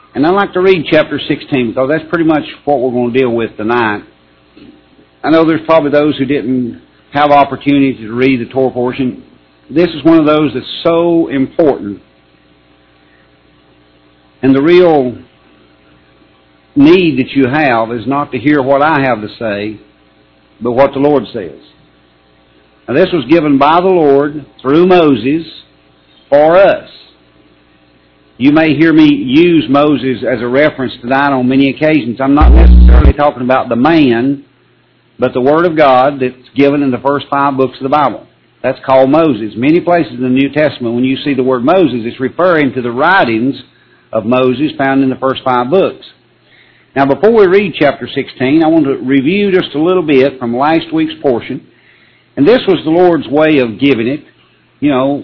And I'd like to read chapter 16 because that's pretty much what we're going to deal with tonight. I know there's probably those who didn't have opportunity to read the Torah portion. This is one of those that's so important. And the real need that you have is not to hear what I have to say, but what the Lord says. Now this was given by the Lord through Moses for us. You may hear me use Moses as a reference tonight on many occasions. I'm not necessarily talking about the man, but the Word of God that's given in the first 5 books of the Bible. That's called Moses. Many places in the New Testament, when you see the word Moses, it's referring to the writings of Moses found in the first 5 books. Now, before we read chapter 16, I want to review just a little bit from last week's portion. And this was the Lord's way of giving it. You know,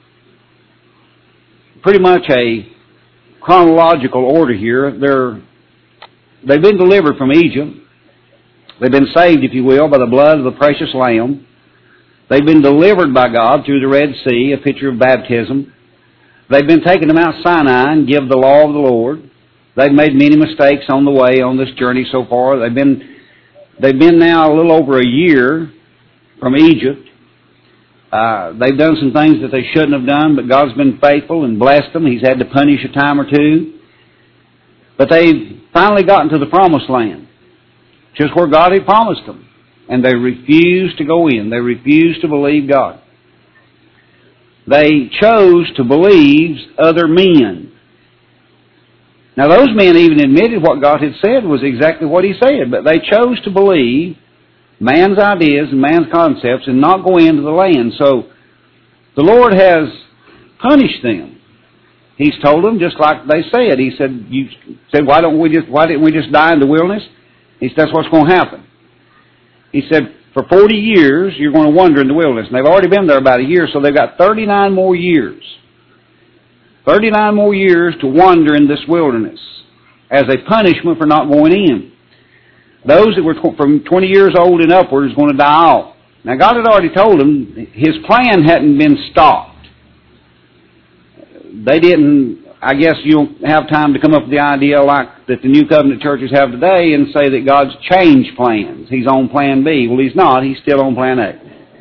pretty much a chronological order here. They've been delivered from Egypt. They've been saved, if you will, by the blood of the precious Lamb. They've been delivered by God through the Red Sea, a picture of baptism. They've been taken to Mount Sinai and give the law of the Lord. They've made many mistakes on the way on this journey so far. They've been now a little over a year from Egypt. They've done some things that they shouldn't have done, but God's been faithful and blessed them. He's had to punish a time or two. But they've finally gotten to the Promised Land, just where God had promised them. And they refused to go in. They refused to believe God. They chose to believe other men. Now those men even admitted what God had said was exactly what He said, but they chose to believe man's ideas and man's concepts and not go into the land. So the Lord has punished them. He's told them just like they said. He said, "You said, why didn't we just die in the wilderness?" He said, "That's what's going to happen." He said, "For 40 years you're going to wander in the wilderness." And they've already been there about a year, so they've got 39 more years. 39 more years to wander in this wilderness as a punishment for not going in. Those that were from 20 years old and upward is going to die off. Now God had already told them His plan hadn't been stopped. They didn't, I guess you don't have time to come up with the idea like that the New Covenant churches have today and say that God's changed plans. He's on plan B. Well, He's not. He's still on plan A.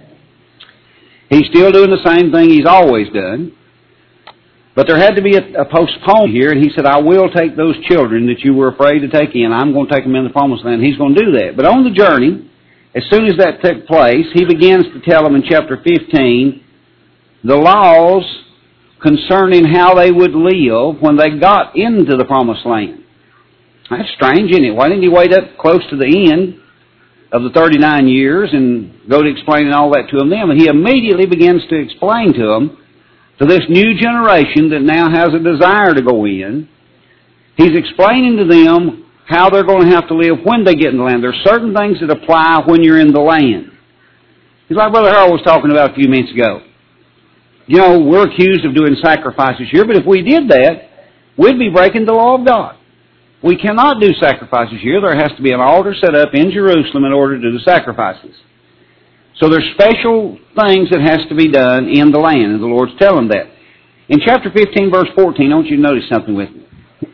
He's still doing the same thing He's always done. But there had to be a postponement here, and He said, "I will take those children that you were afraid to take in. I'm going to take them in the Promised Land." He's going to do that. But on the journey, as soon as that took place, He begins to tell them in chapter 15 the laws concerning how they would live when they got into the Promised Land. That's strange, isn't it? Why didn't He wait up close to the end of the 39 years and go to explaining all that to them then? And He immediately begins to explain to them, to this new generation that now has a desire to go in. He's explaining to them how they're going to have to live when they get in the land. There are certain things that apply when you're in the land. It's like Brother Harold was talking about a few minutes ago. You know, we're accused of doing sacrifices here, but if we did that, we'd be breaking the law of God. We cannot do sacrifices here. There has to be an altar set up in Jerusalem in order to do the sacrifices. So there's special things that has to be done in the land, and the Lord's telling them that. In chapter 15, verse 14, I want you to notice something with me.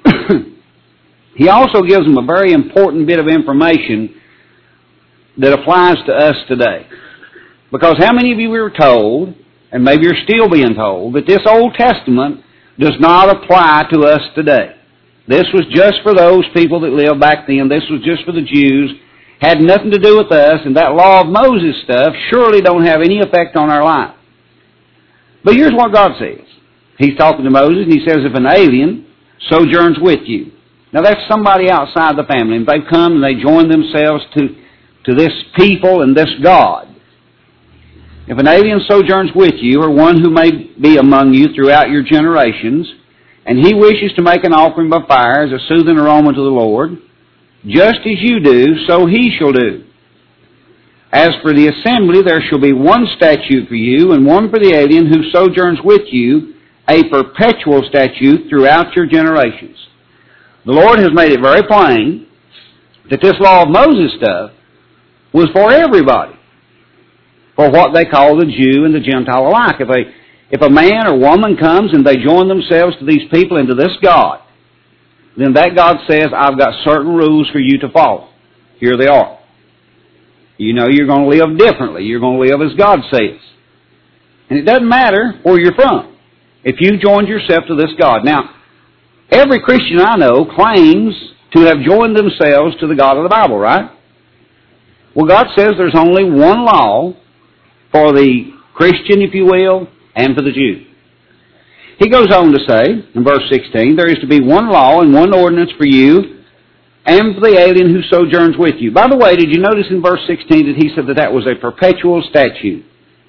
He also gives them a very important bit of information that applies to us today. Because how many of you were told, and maybe you're still being told, that this Old Testament does not apply to us today? This was just for those people that lived back then. This was just for the Jews. Had nothing to do with us, and that law of Moses stuff surely don't have any effect on our life. But here's what God says. He's talking to Moses, and He says, "If an alien sojourns with you." Now that's somebody outside the family, and they've come and they join themselves to this people and this God. "If an alien sojourns with you, or one who may be among you throughout your generations, and he wishes to make an offering by fire as a soothing aroma to the Lord, just as you do, so he shall do. As for the assembly, there shall be one statute for you, and one for the alien who sojourns with you, a perpetual statute throughout your generations." The Lord has made it very plain that this law of Moses stuff was for everybody, for what they call the Jew and the Gentile alike. If a man or woman comes and they join themselves to these people and to this God, then that God says, I've got certain rules for you to follow. Here they are. You know you're going to live differently. You're going to live as God says. And it doesn't matter where you're from if you joined yourself to this God. Now, every Christian I know claims to have joined themselves to the God of the Bible, right? Well, God says there's only one law for the Christian, if you will, and for the Jew. He goes on to say, in verse 16, there is to be one law and one ordinance for you and for the alien who sojourns with you. By the way, did you notice in verse 16 that he said that that was a perpetual statute?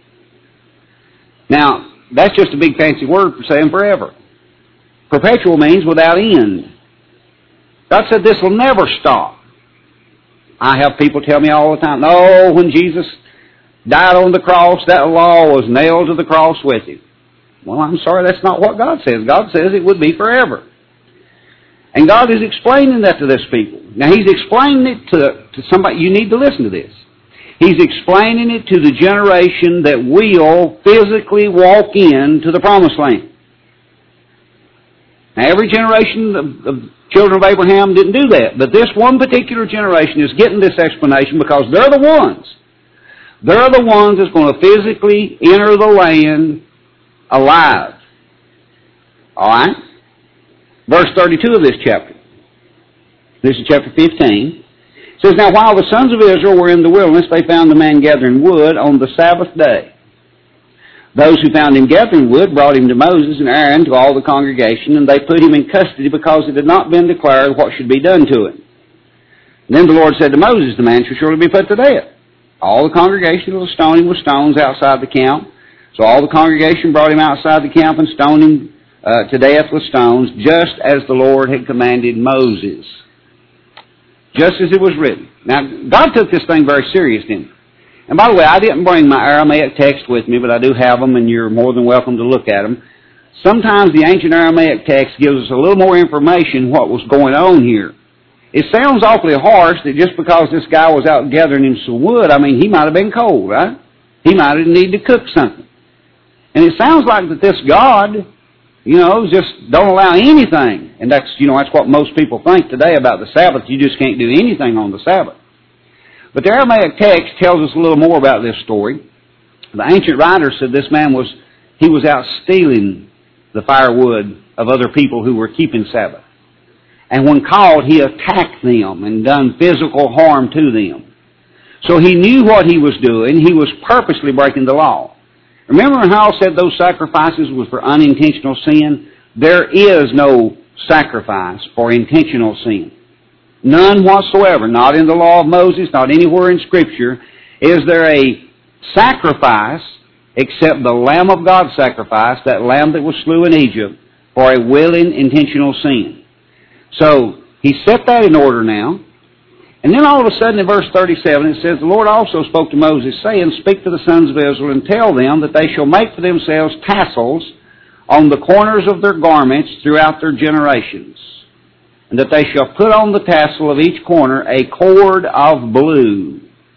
Now, that's just a big fancy word for saying forever. Perpetual means without end. God said this will never stop. I have people tell me all the time, no, when Jesus died on the cross, that law was nailed to the cross with him. Well, I'm sorry, that's not what God says. God says it would be forever. And God is explaining that to this people. Now, He's explaining it to somebody. You need to listen to this. He's explaining it to the generation that will physically walk into the Promised Land. Now, every generation of children of Abraham didn't do that. But this one particular generation is getting this explanation because they're the ones. They're the ones that's going to physically enter the land alive. All right? Verse 32 of this chapter. This is chapter 15. It says, Now while the sons of Israel were in the wilderness, they found the man gathering wood on the Sabbath day. Those who found him gathering wood brought him to Moses and Aaron, to all the congregation, and they put him in custody because it had not been declared what should be done to him. And then the Lord said to Moses, The man shall surely be put to death. All the congregation will stone him with stones outside the camp. So all the congregation brought him outside the camp and stoned him to death with stones, just as the Lord had commanded Moses. Just as it was written. Now, God took this thing very serious, didn't He? And by the way, I didn't bring my Aramaic text with me, but I do have them, and you're more than welcome to look at them. Sometimes the ancient Aramaic text gives us a little more information what was going on here. It sounds awfully harsh that just because this guy was out gathering him some wood, I mean, he might have been cold, right? He might have needed to cook something. And it sounds like that this God, just don't allow anything. And that's what most people think today about the Sabbath. You just can't do anything on the Sabbath. But the Aramaic text tells us a little more about this story. The ancient writers said this man was out stealing the firewood of other people who were keeping Sabbath. And when called, he attacked them and done physical harm to them. So he knew what he was doing. He was purposely breaking the law. Remember when Hal said those sacrifices was for unintentional sin? There is no sacrifice for intentional sin. None whatsoever. Not in the law of Moses, not anywhere in Scripture is there a sacrifice except the Lamb of God sacrifice, that lamb that was slew in Egypt, for a willing, intentional sin. So, he set that in order now. And then all of a sudden in verse 37 it says, The Lord also spoke to Moses, saying, Speak to the sons of Israel and tell them that they shall make for themselves tassels on the corners of their garments throughout their generations, and that they shall put on the tassel of each corner a cord of blue.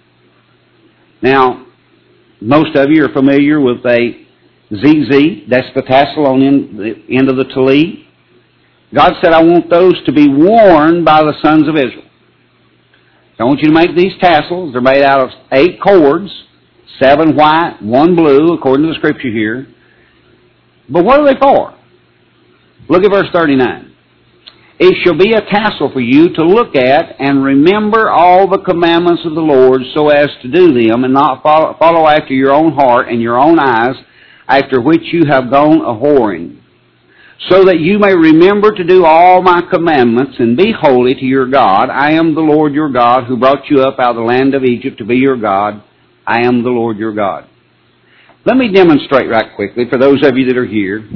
Now, most of you are familiar with a ZZ. That's the tassel on the end of the tallit. God said, I want those to be worn by the sons of Israel. So I want you to make these tassels. They're made out of 8 cords, 7 white, 1 blue, according to the Scripture here. But what are they for? Look at verse 39. It shall be a tassel for you to look at and remember all the commandments of the Lord so as to do them and not follow after your own heart and your own eyes, after which you have gone a-whoring, so that you may remember to do all my commandments and be holy to your God. I am the Lord your God who brought you up out of the land of Egypt to be your God. I am the Lord your God. Let me demonstrate right quickly for those of you that are here.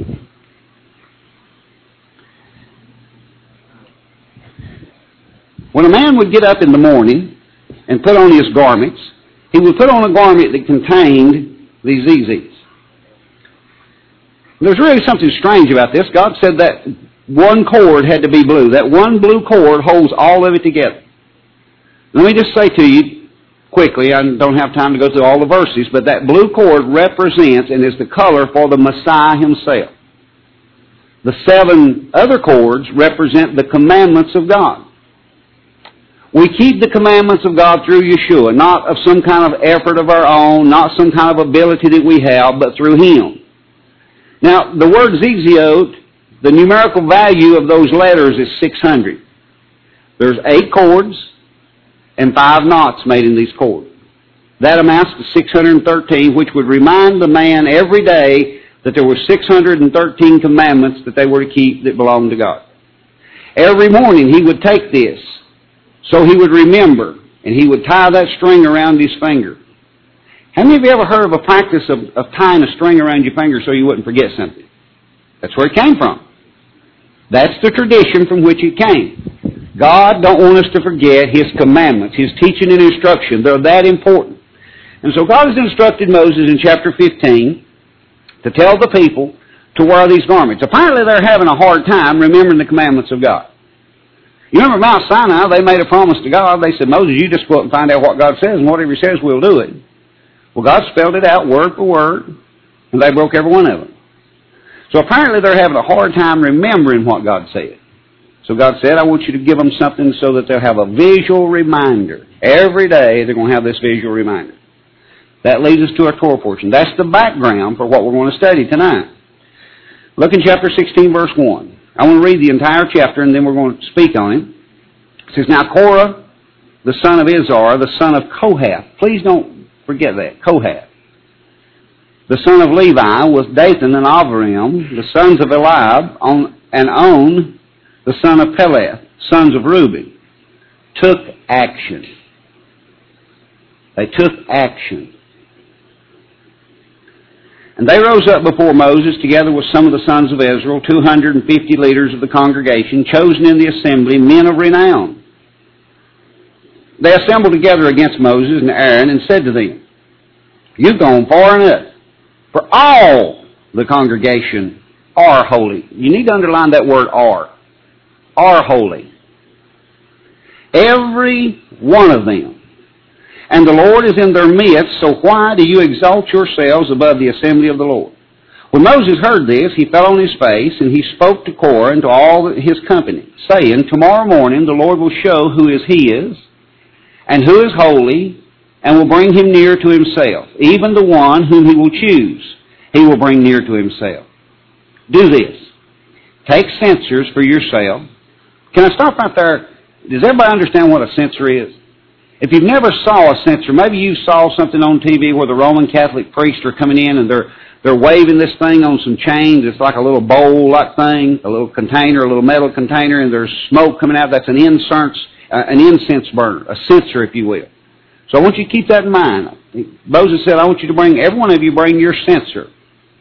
When a man would get up in the morning and put on his garments, he would put on a garment that contained these ZZs. There's really something strange about this. God said that one cord had to be blue. That one blue cord holds all of it together. Let me just say to you quickly, I don't have time to go through all the verses, but that blue cord represents and is the color for the Messiah himself. The 7 other cords represent the commandments of God. We keep the commandments of God through Yeshua, not of some kind of effort of our own, not some kind of ability that we have, but through Him. Now, the word Ziziot, the numerical value of those letters is 600. There's 8 cords and 5 knots made in these cords. That amounts to 613, which would remind the man every day that there were 613 commandments that they were to keep that belonged to God. Every morning he would take this, so he would remember, and he would tie that string around his finger. How many of you ever heard of a practice of tying a string around your finger so you wouldn't forget something? That's where it came from. That's the tradition from which it came. God don't want us to forget His commandments, His teaching and instruction. They're that important. And so God has instructed Moses in chapter 15 to tell the people to wear these garments. Apparently they're having a hard time remembering the commandments of God. You remember Mount Sinai, they made a promise to God. They said, Moses, you just go up and find out what God says, and whatever He says, we'll do it. Well, God spelled it out word for word, and they broke every one of them. So apparently they're having a hard time remembering what God said. So God said, I want you to give them something so that they'll have a visual reminder. Every day they're going to have this visual reminder. That leads us to our Torah portion. That's the background for what we're going to study tonight. Look in chapter 16, verse 1. I want to read the entire chapter, and then we're going to speak on it. It says, Now Korah, the son of Izhar, the son of Kohath. Please don't forget that, Kohath. The son of Levi was Dathan and Abiram, the sons of Eliab, and On, the son of Peleth, sons of Reuben, took action. They took action. And they rose up before Moses, together with some of the sons of Israel, 250 leaders of the congregation, chosen in the assembly, men of renown. They assembled together against Moses and Aaron and said to them, You've gone far enough, for all the congregation are holy. You need to underline that word are holy. Every one of them. And the Lord is in their midst, so why do you exalt yourselves above the assembly of the Lord? When Moses heard this, he fell on his face, and he spoke to Korah and to all his company, saying, Tomorrow morning the Lord will show who He is, and who is holy, and will bring him near to Himself. Even the one whom He will choose, He will bring near to Himself. Do this. Take censers for yourself. Can I stop right there? Does everybody understand what a censer is? If you've never saw a censer, maybe you saw something on TV where the Roman Catholic priests are coming in and they're waving this thing on some chains. It's like a little bowl-like thing, a little container, a little metal container, and there's smoke coming out. That's an incense burner, a censer, if you will. So I want you to keep that in mind. Moses said, I want you to bring, every one of you bring your censer.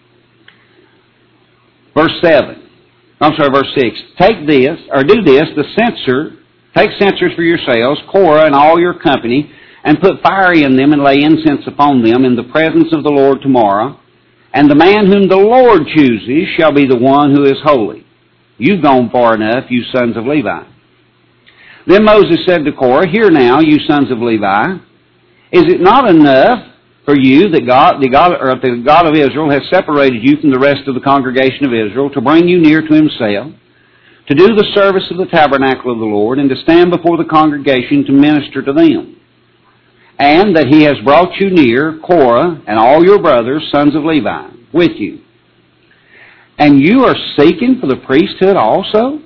Verse 6. Take this, or do this, the censer. Take censers for yourselves, Korah and all your company, and put fire in them and lay incense upon them in the presence of the Lord tomorrow. And the man whom the Lord chooses shall be the one who is holy. You've gone far enough, you sons of Levi. Then Moses said to Korah, Hear now, you sons of Levi, is it not enough for you that the God of Israel has separated you from the rest of the congregation of Israel to bring you near to Himself, to do the service of the tabernacle of the Lord, and to stand before the congregation to minister to them? And that He has brought you near, Korah and all your brothers, sons of Levi, with you. And you are seeking for the priesthood also?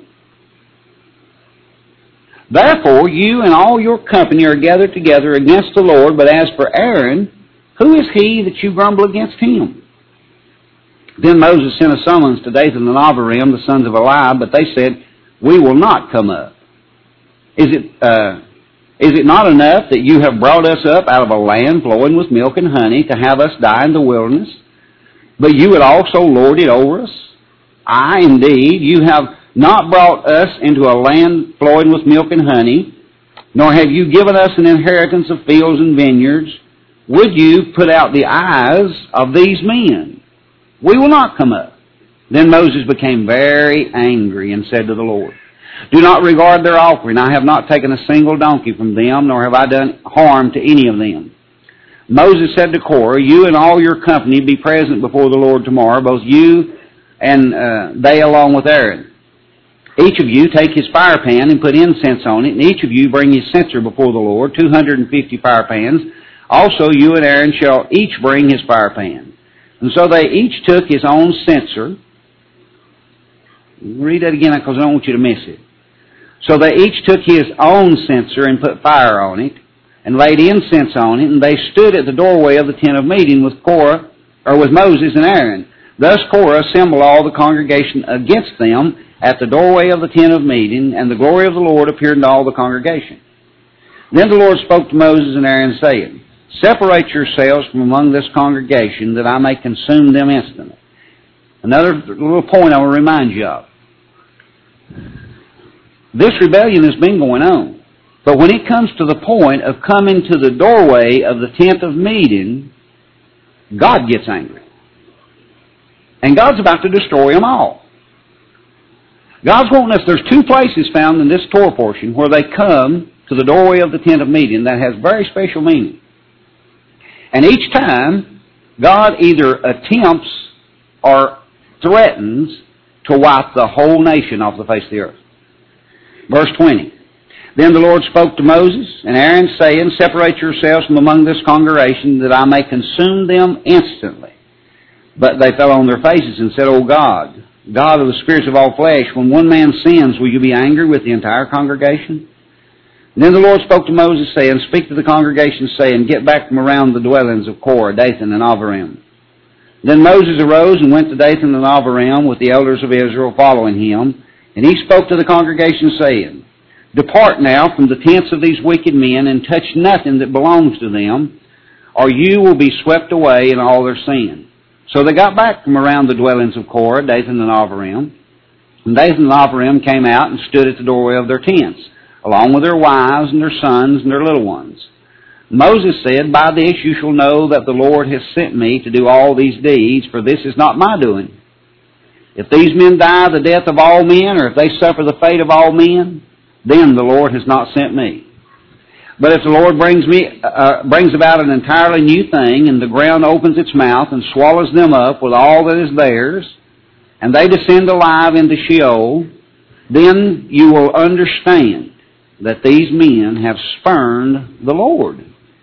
Therefore you and all your company are gathered together against the Lord, but as for Aaron, who is he that you grumble against him? Then Moses sent a summons to Dathan and Abiram, the sons of Eliab, but they said, We will not come up. Is it not enough that you have brought us up out of a land flowing with milk and honey to have us die in the wilderness? But you would also lord it over us? Aye, indeed, you have not brought us into a land flowing with milk and honey, nor have you given us an inheritance of fields and vineyards. Would you put out the eyes of these men? We will not come up. Then Moses became very angry and said to the Lord, Do not regard their offering. I have not taken a single donkey from them, nor have I done harm to any of them. Moses said to Korah, You and all your company be present before the Lord tomorrow, both you and they along with Aaron. Each of you take his fire pan and put incense on it, and each of you bring his censer before the Lord, 250 fire pans. Also you and Aaron shall each bring his fire pan. And so they each took his own censer. Read that again because I don't want you to miss it. So they each took his own censer and put fire on it, and laid incense on it, and they stood at the doorway of the tent of meeting with Moses and Aaron. Thus Korah assembled all the congregation against them at the doorway of the tent of meeting, and the glory of the Lord appeared to all the congregation. Then the Lord spoke to Moses and Aaron, saying, Separate yourselves from among this congregation, that I may consume them instantly. Another little point I will remind you of. This rebellion has been going on. But when it comes to the point of coming to the doorway of the tent of meeting, God gets angry. And God's about to destroy them all. God's wanting us, there's two places found in this Torah portion where they come to the doorway of the tent of meeting that has very special meaning. And each time, God either attempts or threatens to wipe the whole nation off the face of the earth. Verse 20. Then the Lord spoke to Moses and Aaron, saying, Separate yourselves from among this congregation, that I may consume them instantly. But they fell on their faces and said, O God, God of the spirits of all flesh, when one man sins, will you be angry with the entire congregation? And then the Lord spoke to Moses, saying, Speak to the congregation, saying, Get back from around the dwellings of Korah, Dathan, and Abiram. Then Moses arose and went to Dathan and Abiram with the elders of Israel following him. And he spoke to the congregation, saying, Depart now from the tents of these wicked men, and touch nothing that belongs to them, or you will be swept away in all their sin. So they got back from around the dwellings of Korah, Dathan and Abiram. And Dathan and Abiram came out and stood at the doorway of their tents, along with their wives and their sons and their little ones. Moses said, By this you shall know that the Lord has sent me to do all these deeds, for this is not my doing. If these men die the death of all men, or if they suffer the fate of all men, then the Lord has not sent me. But if the Lord brings about an entirely new thing, and the ground opens its mouth and swallows them up with all that is theirs, and they descend alive into Sheol, then you will understand that these men have spurned the Lord.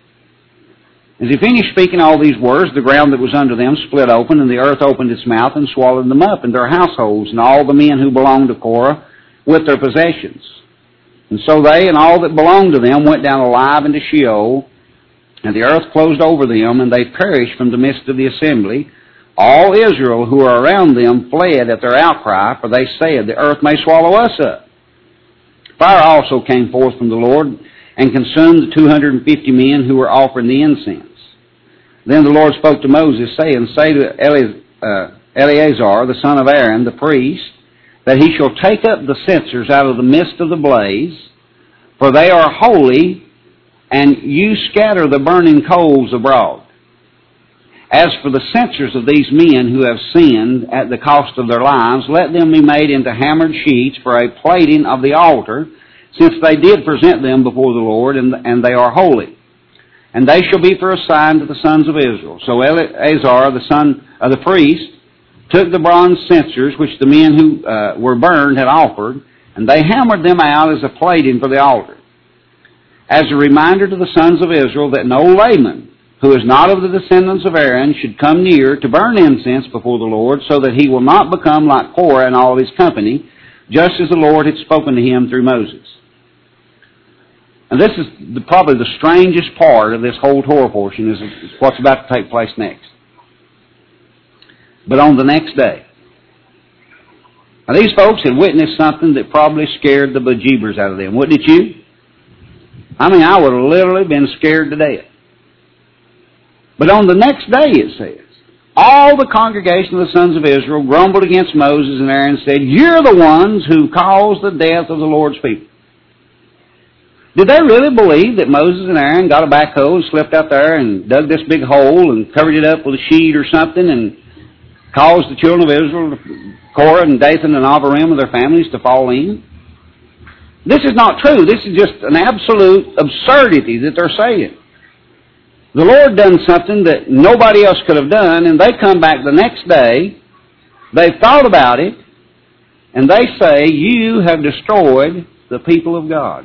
As he finished speaking all these words, the ground that was under them split open, and the earth opened its mouth and swallowed them up, and their households, and all the men who belonged to Korah, with their possessions. And so they and all that belonged to them went down alive into Sheol, and the earth closed over them, and they perished from the midst of the assembly. All Israel who were around them fled at their outcry, for they said, The earth may swallow us up. Fire also came forth from the Lord, and consumed the 250 men who were offering the incense. Then the Lord spoke to Moses, saying, Say to Eleazar, the son of Aaron, the priest, that he shall take up the censers out of the midst of the blaze, for they are holy, and you scatter the burning coals abroad. As for the censers of these men who have sinned at the cost of their lives, let them be made into hammered sheets for a plating of the altar, since they did present them before the Lord, and they are holy. And they shall be for a sign to the sons of Israel. So Eleazar, the son of the priest, took the bronze censers which the men who were burned had offered, and they hammered them out as a plating for the altar, as a reminder to the sons of Israel that no layman who is not of the descendants of Aaron should come near to burn incense before the Lord, so that he will not become like Korah and all his company, just as the Lord had spoken to him through Moses. And this is probably the strangest part of this whole Torah portion, is what's about to take place next. But on the next day, now these folks had witnessed something that probably scared the bejeebers out of them, wouldn't it you? I mean, I would have literally been scared to death. But on the next day, it says, all the congregation of the sons of Israel grumbled against Moses and Aaron and said, You're the ones who caused the death of the Lord's people. Did they really believe that Moses and Aaron got a backhoe and slipped out there and dug this big hole and covered it up with a sheet or something and caused the children of Israel, Korah and Dathan and Abiram and their families to fall in? This is not true. This is just an absolute absurdity that they're saying. The Lord done something that nobody else could have done, and they come back the next day They've thought about it, and they say, you have destroyed the people of God.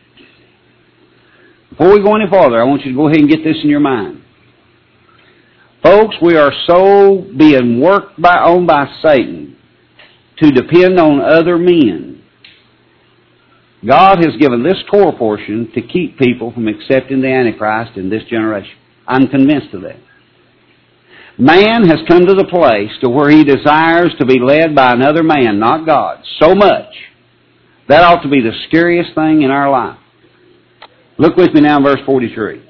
Before we go any farther, I want you to go ahead and get this in your mind. Folks, we are so being worked on by Satan to depend on other men. God has given this Torah portion to keep people from accepting the Antichrist in this generation. I'm convinced of that. Man has come to the place to where he desires to be led by another man, not God, so much. That ought to be the scariest thing in our life. Look with me now in verse 42.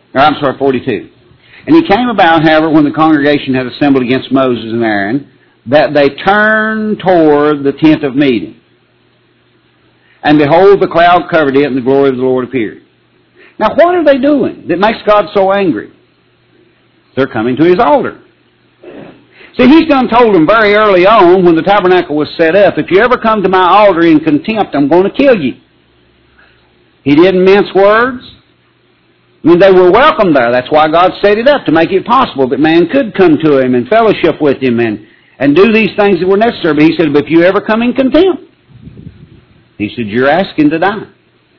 And it came about, however, when the congregation had assembled against Moses and Aaron, that they turned toward the tent of meeting. And behold, the cloud covered it, and the glory of the Lord appeared. Now, what are they doing that makes God so angry? They're coming to His altar. See, He's done told them very early on when the tabernacle was set up, if you ever come to my altar in contempt, I'm going to kill you. He didn't mince words. I mean, they were welcome there. That's why God set it up, to make it possible that man could come to Him and fellowship with Him and do these things that were necessary. But He said, but if you ever come in contempt, He said, you're asking to die.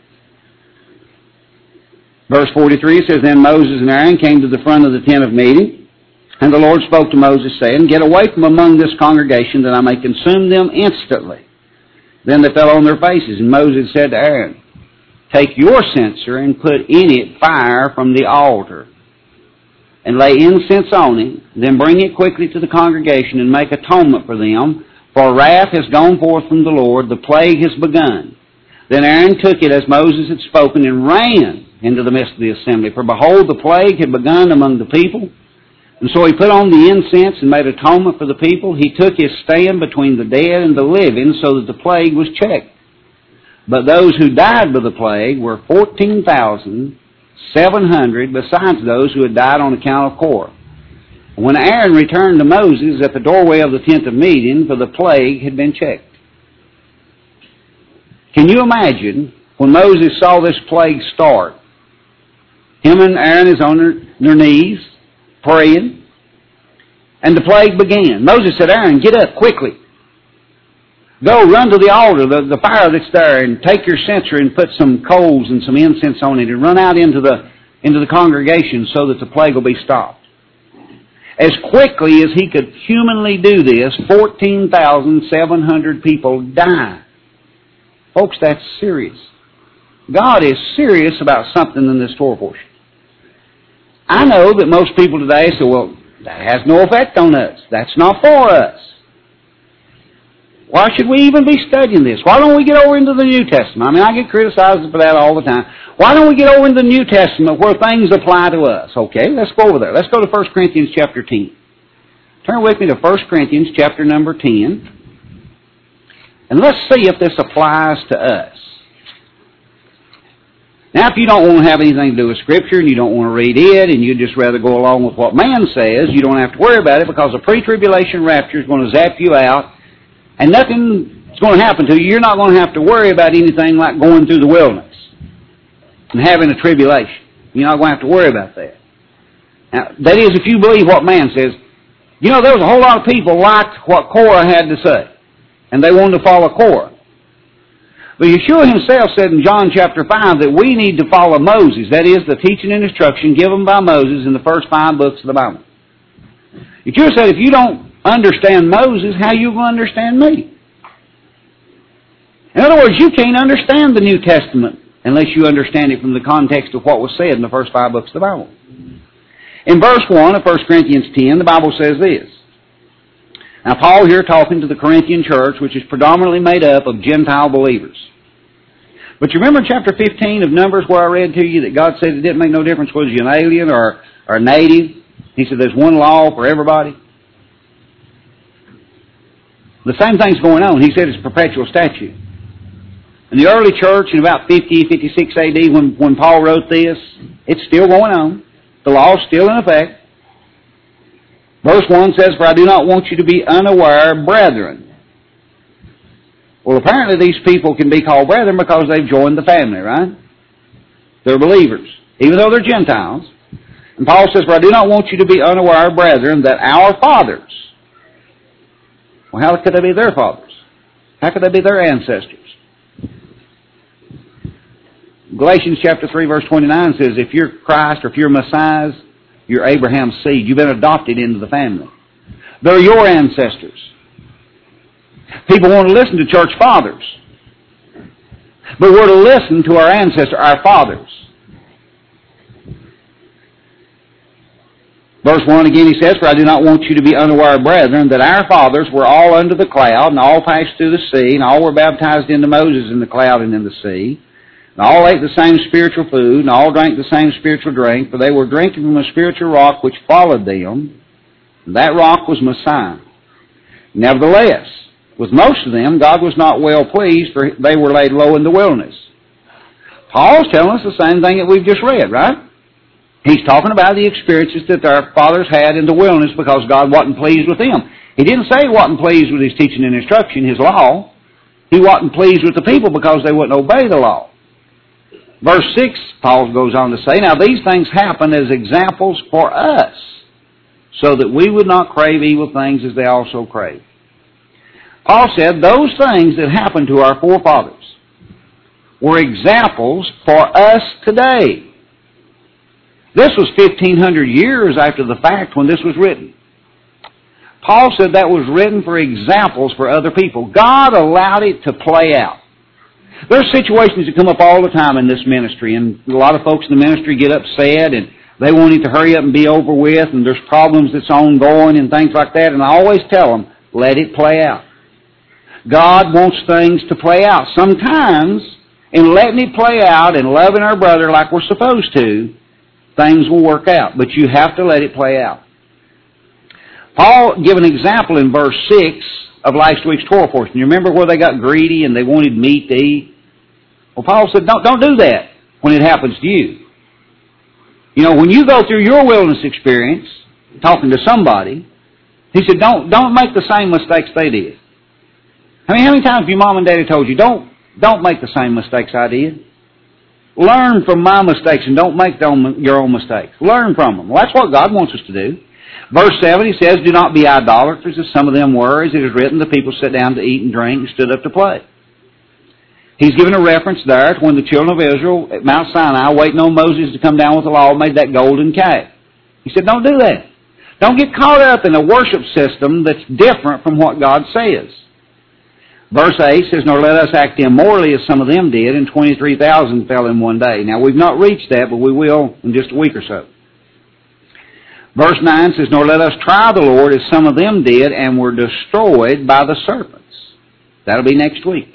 Verse 43 says, Then Moses and Aaron came to the front of the tent of meeting, and the Lord spoke to Moses, saying, Get away from among this congregation, that I may consume them instantly. Then they fell on their faces, and Moses said to Aaron, Take your censer and put in it fire from the altar, and lay incense on it, then bring it quickly to the congregation, and make atonement for them, for wrath has gone forth from the Lord, the plague has begun. Then Aaron took it as Moses had spoken, and ran into the midst of the assembly. For behold, the plague had begun among the people. And so he put on the incense and made atonement for the people. He took his stand between the dead and the living, so that the plague was checked. But those who died by the plague were 14,700, besides those who had died on account of Korah. When Aaron returned to Moses at the doorway of the tent of meeting, for the plague had been checked. Can you imagine when Moses saw this plague start? Him and Aaron is on their knees, praying, and the plague began. Moses said, Aaron, get up quickly. Go, run to the altar, the fire that's there, and take your censer and put some coals and some incense on it, and run out into the congregation so that the plague will be stopped. As quickly as he could humanly do this, 14,700 people died. Folks, that's serious. God is serious about something in this Torah portion. I know that most people today say, well, that has no effect on us. That's not for us. Why should we even be studying this? Why don't we get over into the New Testament? I mean, I get criticized for that all the time. Why don't we get over into the New Testament where things apply to us? Okay, let's go over there. Let's go to 1 Corinthians chapter 10. Turn with me to 1 Corinthians chapter number 10. And let's see if this applies to us. Now, if you don't want to have anything to do with Scripture and you don't want to read it and you'd just rather go along with what man says, you don't have to worry about it, because a pre-tribulation rapture is going to zap you out and nothing's going to happen to you. You're not going to have to worry about anything like going through the wilderness and having a tribulation. You're not going to have to worry about that. Now, that is, if you believe what man says. You know, there was a whole lot of people liked what Korah had to say, and they wanted to follow Korah. But Yeshua himself said in John chapter 5 that we need to follow Moses. That is, the teaching and instruction given by Moses in the first 5 books of the Bible. Yeshua said, if you don't understand Moses, how are you going to understand me? In other words, you can't understand the New Testament unless you understand it from the context of what was said in the first 5 books of the Bible. In verse 1 of 1 Corinthians 10, the Bible says this. Now, Paul here talking to the Corinthian church, which is predominantly made up of Gentile believers. But you remember in chapter 15 of Numbers where I read to you that God said it didn't make no difference whether you're an alien or a native. He said there's one law for everybody. The same thing's going on. He said it's a perpetual statute. In the early church in about 50, 56 A.D. when Paul wrote this, it's still going on. The law's still in effect. Verse 1 says, For I do not want you to be unaware, brethren. Well, apparently these people can be called brethren because they've joined the family, right? They're believers, even though they're Gentiles. And Paul says, For I do not want you to be unaware, brethren, that our fathers. Well, how could they be their fathers? How could they be their ancestors? Galatians chapter 3, verse 29 says, if you're Christ or if you're Messiah, you're Abraham's seed. You've been adopted into the family. They're your ancestors. People want to listen to church fathers. But we're to listen to our ancestors, our fathers. Verse 1 again, he says, for I do not want you to be unaware, brethren, that our fathers were all under the cloud, and all passed through the sea, and all were baptized into Moses in the cloud and in the sea. And all ate the same spiritual food, and all drank the same spiritual drink, for they were drinking from a spiritual rock which followed them. And that rock was Messiah. Nevertheless, with most of them, God was not well pleased, for they were laid low in the wilderness. Paul's telling us the same thing that we've just read, right? He's talking about the experiences that our fathers had in the wilderness because God wasn't pleased with them. He didn't say he wasn't pleased with his teaching and instruction, his law. He wasn't pleased with the people because they wouldn't obey the law. Verse 6, Paul goes on to say, now these things happen as examples for us, so that we would not crave evil things as they also crave. Paul said those things that happened to our forefathers were examples for us today. This was 1,500 years after the fact when this was written. Paul said that was written for examples for other people. God allowed it to play out. There's situations that come up all the time in this ministry, and a lot of folks in the ministry get upset, and they want it to hurry up and be over with, and there's problems that's ongoing and things like that, and I always tell them, let it play out. God wants things to play out. Sometimes, in letting it play out and loving our brother like we're supposed to, things will work out, but you have to let it play out. Paul gave an example in verse 6 of last week's Torah portion. You remember where they got greedy and they wanted meat to eat? Well, Paul said, don't do that when it happens to you. You know, when you go through your wilderness experience, talking to somebody, he said, don't make the same mistakes they did. I mean, how many times have your mom and daddy told you, don't make the same mistakes I did? Learn from my mistakes and don't make your own mistakes. Learn from them. Well, that's what God wants us to do. Verse 7, he says, do not be idolaters, as some of them were. As it is written, the people sat down to eat and drink and stood up to play. He's given a reference there to when the children of Israel at Mount Sinai, waiting on Moses to come down with the law, made that golden calf. He said, don't do that. Don't get caught up in a worship system that's different from what God says. Verse 8 says, nor let us act immorally as some of them did, and 23,000 fell in one day. Now, we've not reached that, but we will in just a week or so. Verse 9 says, nor let us try the Lord as some of them did, and were destroyed by the serpents. That'll be next week.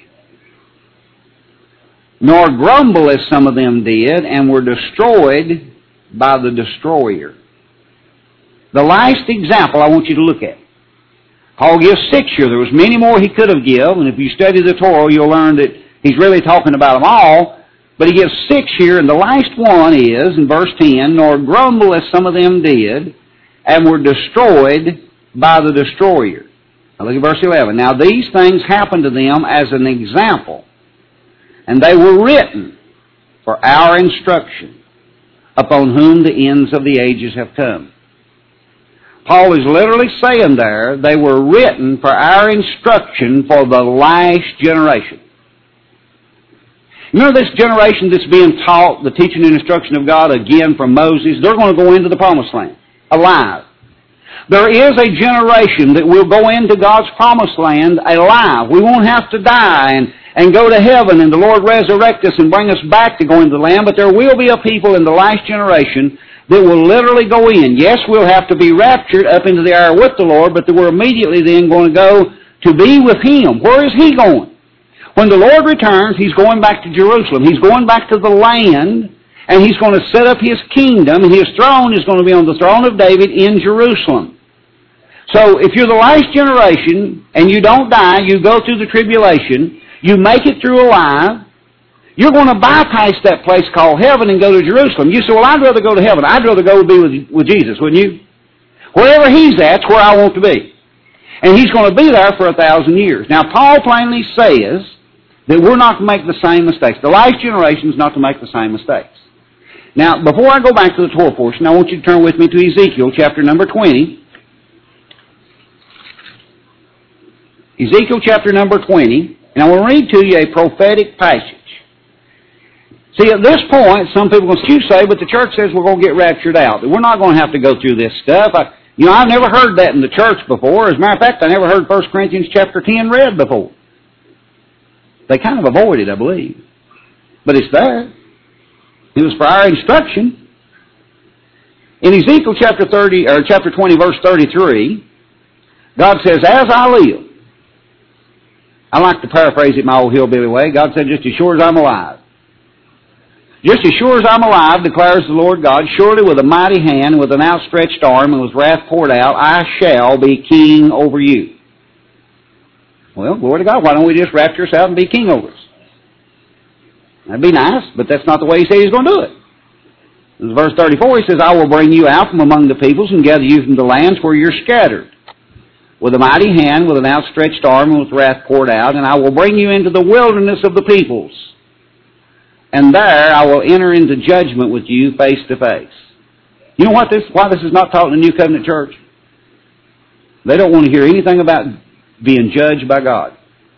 Nor grumble as some of them did, and were destroyed by the destroyer. The last example I want you to look at. Paul gives 6 here. There was many more he could have given, and if you study the Torah, you'll learn that he's really talking about them all. But he gives 6 here, and the last one is, in verse 10, nor grumble as some of them did, and were destroyed by the destroyer. Now look at verse 11. Now these things happened to them as an example, and they were written for our instruction, upon whom the ends of the ages have come. Paul is literally saying there, they were written for our instruction for the last generation. Remember this generation that's being taught the teaching and instruction of God again from Moses? They're going to go into the promised land, alive. There is a generation that will go into God's promised land alive. We won't have to die and go to heaven and the Lord resurrect us and bring us back to go into the land, but there will be a people in the last generation that will literally go in. Yes, we'll have to be raptured up into the air with the Lord, but we're immediately then going to go to be with Him. Where is He going? When the Lord returns, He's going back to Jerusalem. He's going back to the land, and He's going to set up His kingdom, and His throne is going to be on the throne of David in Jerusalem. So if you're the last generation, and you don't die, you go through the tribulation, you make it through alive, you're going to bypass that place called heaven and go to Jerusalem. You say, well, I'd rather go to heaven. I'd rather go be with Jesus, wouldn't you? Wherever He's at, that's where I want to be. And He's going to be there for 1,000 years. Now, Paul plainly says that we're not to make the same mistakes. The last generation is not to make the same mistakes. Now, before I go back to the Torah portion, I want you to turn with me to Ezekiel chapter number 20. Ezekiel chapter number 20, and I will read to you a prophetic passage. See, at this point, some people are going to say, but the church says we're going to get raptured out. We're not going to have to go through this stuff. I've never heard that in the church before. As a matter of fact, I never heard 1 Corinthians chapter 10 read before. They kind of avoid it, I believe. But it's there. It was for our instruction. In Ezekiel chapter 20, verse 33, God says, as I live, I like to paraphrase it my old hillbilly way. God said, just as sure as I'm alive. Just as sure as I'm alive, declares the Lord God, surely with a mighty hand, with an outstretched arm, and with wrath poured out, I shall be king over you. Well, glory to God, why don't we just rapture us out and be king over us? That'd be nice, but that's not the way He said He's going to do it. In verse 34, He says, I will bring you out from among the peoples and gather you from the lands where you're scattered. With a mighty hand, with an outstretched arm, and with wrath poured out, and I will bring you into the wilderness of the peoples. And there I will enter into judgment with you face to face. You know why this is not taught in the New Covenant church? They don't want to hear anything about being judged by God.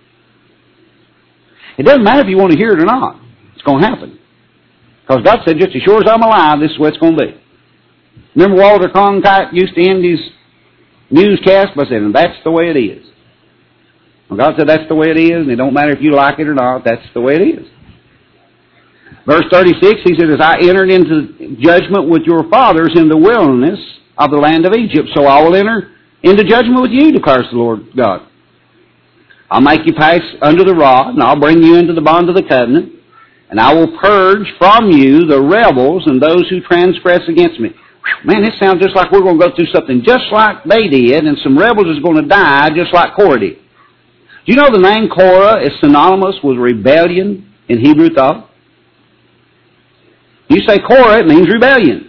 It doesn't matter if you want to hear it or not. It's going to happen. Because God said, just as sure as I'm alive, this is what it's going to be. Remember Walter Cronkite used to end his newscast by saying, that's the way it is. Well, God said that's the way it is, and it don't matter if you like it or not, that's the way it is. Verse 36, He said, as I entered into judgment with your fathers in the wilderness of the land of Egypt, so I will enter into judgment with you, declares the Lord God. I'll make you pass under the rod, and I'll bring you into the bond of the covenant, and I will purge from you the rebels and those who transgress against me. Man, this sounds just like we're going to go through something just like they did, and some rebels is going to die just like Korah did. Do you know the name Korah is synonymous with rebellion in Hebrew thought? You say Korah, it means rebellion.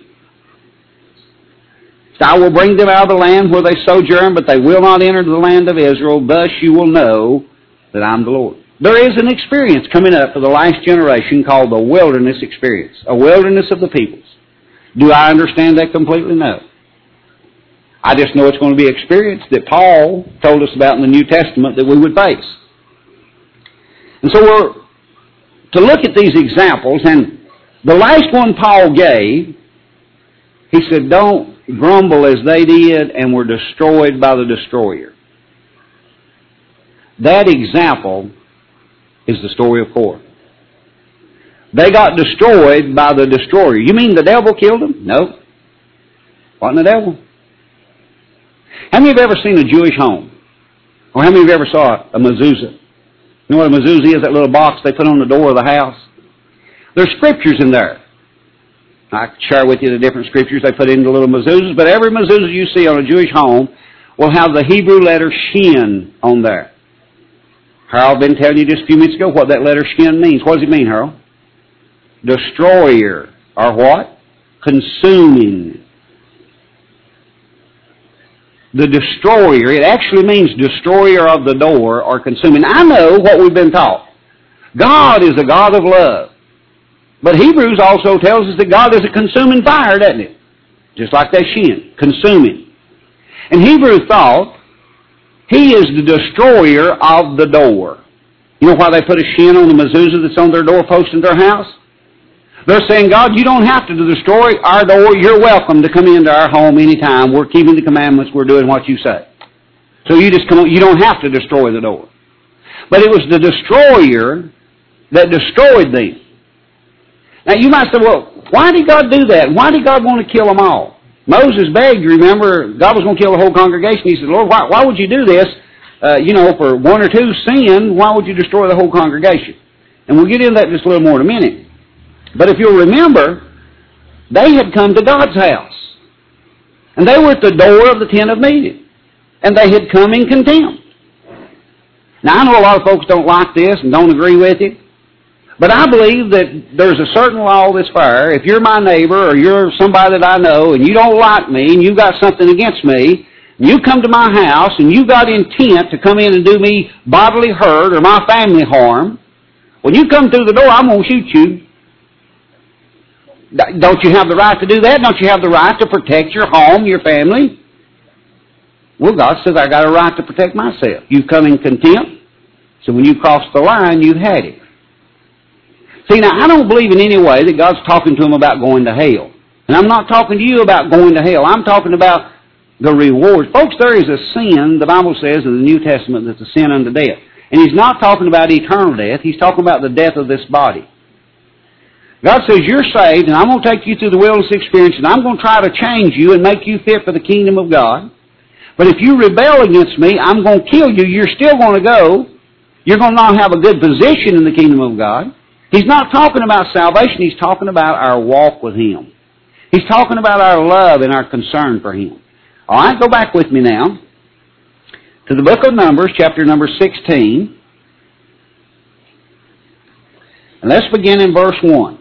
So I will bring them out of the land where they sojourn, but they will not enter the land of Israel. Thus you will know that I'm the Lord. There is an experience coming up for the last generation called the wilderness experience, a wilderness of the peoples. Do I understand that completely? No. I just know it's going to be an experience that Paul told us about in the New Testament that we would face. And so we're to look at these examples, and the last one Paul gave, he said, don't grumble as they did and were destroyed by the destroyer. That example is the story of Korah. They got destroyed by the destroyer. You mean the devil killed them? No. Wasn't the devil. How many of you have ever seen a Jewish home? Or how many of you ever saw a mezuzah? You know what a mezuzah is? That little box they put on the door of the house. There's scriptures in there. I can share with you the different scriptures they put in the little mezuzahs, but every mezuzah you see on a Jewish home will have the Hebrew letter Shin on there. Harold been telling you just a few minutes ago what that letter Shin means. What does it mean, Harold? Destroyer, or what? Consuming. The destroyer, it actually means destroyer of the door or consuming. I know what we've been taught. God is a God of love. But Hebrews also tells us that God is a consuming fire, doesn't it? Just like that Shin, consuming. And Hebrews thought He is the destroyer of the door. You know why they put a Shin on the mezuzah that's on their doorpost in their house? They're saying, God, you don't have to destroy our door. You're welcome to come into our home anytime. We're keeping the commandments. We're doing what you say. So you just come on. You don't have to destroy the door. But it was the destroyer that destroyed them. Now you might say, well, why did God do that? Why did God want to kill them all? Moses begged, remember, God was going to kill the whole congregation. He said, Lord, why would you do this? For one or two sin, why would you destroy the whole congregation? And we'll get into that just a little more in a minute. But if you'll remember, they had come to God's house. And they were at the door of the tent of meeting. And they had come in contempt. Now, I know a lot of folks don't like this and don't agree with it. But I believe that there's a certain law that's fair. If you're my neighbor or you're somebody that I know and you don't like me and you've got something against me, and you come to my house and you've got intent to come in and do me bodily hurt or my family harm, when you come through the door, I'm going to shoot you. Don't you have the right to do that? Don't you have the right to protect your home, your family? Well, God says, I got a right to protect myself. You've come in contempt, so when you cross the line, you've had it. See, now, I don't believe in any way that God's talking to him about going to hell. And I'm not talking to you about going to hell. I'm talking about the rewards. Folks, there is a sin, the Bible says in the New Testament, that's a sin unto death. And he's not talking about eternal death. He's talking about the death of this body. God says, you're saved, and I'm going to take you through the wilderness experience, and I'm going to try to change you and make you fit for the kingdom of God. But if you rebel against me, I'm going to kill you. You're still going to go. You're going to not have a good position in the kingdom of God. He's not talking about salvation. He's talking about our walk with him. He's talking about our love and our concern for him. All right, go back with me now to the book of Numbers, chapter number 16. And let's begin in verse 1.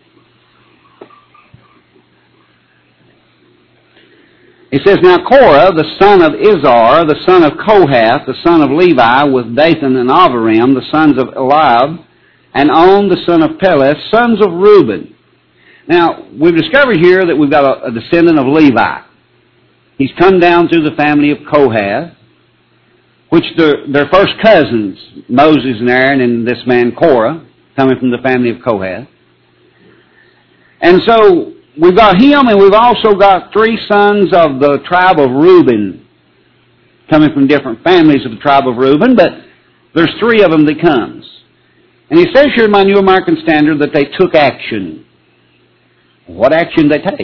It says, Now Korah, the son of Izhar, the son of Kohath, the son of Levi, with Dathan and Abiram, the sons of Eliab, and On, the son of Peleth, sons of Reuben. Now, we've discovered here that we've got a descendant of Levi. He's come down through the family of Kohath, which they're first cousins, Moses and Aaron and this man Korah, coming from the family of Kohath. And so, we've got him, and we've also got 3 sons of the tribe of Reuben, coming from different families of the tribe of Reuben, but there's 3 of them that comes. And he says here in my New American Standard that they took action. What action did they take?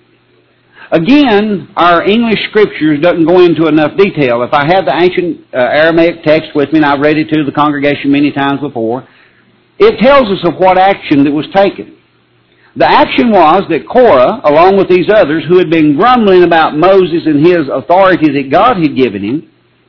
Again, our English Scriptures doesn't go into enough detail. If I have the ancient Aramaic text with me, and I've read it to the congregation many times before, it tells us of what action that was taken. The action was that Korah, along with these others who had been grumbling about Moses and his authority that God had given him,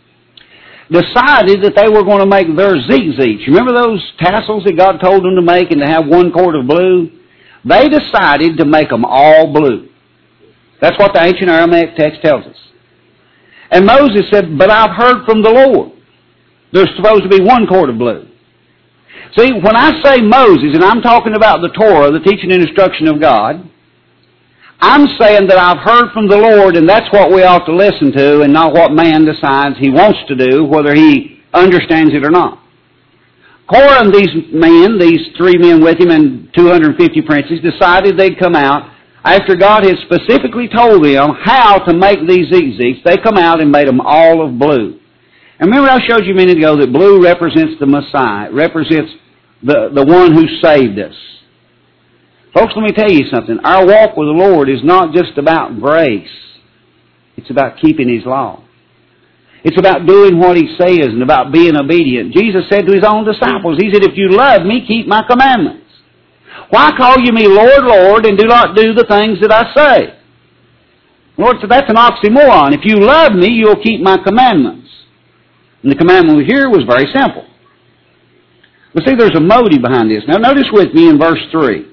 decided that they were going to make their tzitzits. Remember those tassels that God told them to make and to have 1 cord of blue? They decided to make them all blue. That's what the ancient Aramaic text tells us. And Moses said, but I've heard from the Lord. There's supposed to be 1 cord of blue. See, when I say Moses, and I'm talking about the Torah, the teaching and instruction of God, I'm saying that I've heard from the Lord, and that's what we ought to listen to, and not what man decides he wants to do, whether he understands it or not. Korah and these men, these 3 men with him and 250 princes, decided they'd come out after God had specifically told them how to make these tzitzits. They come out and made them all of blue. And remember I showed you a minute ago that blue represents the Messiah. It represents the one who saved us. Folks, let me tell you something. Our walk with the Lord is not just about grace. It's about keeping His law. It's about doing what He says and about being obedient. Jesus said to His own disciples, He said, if you love me, keep my commandments. Why call you me Lord, Lord, and do not do the things that I say? Lord said, that's an oxymoron. If you love me, you'll keep my commandments. And the commandment here was very simple. But see, there's a motive behind this. Now notice with me in verse 2.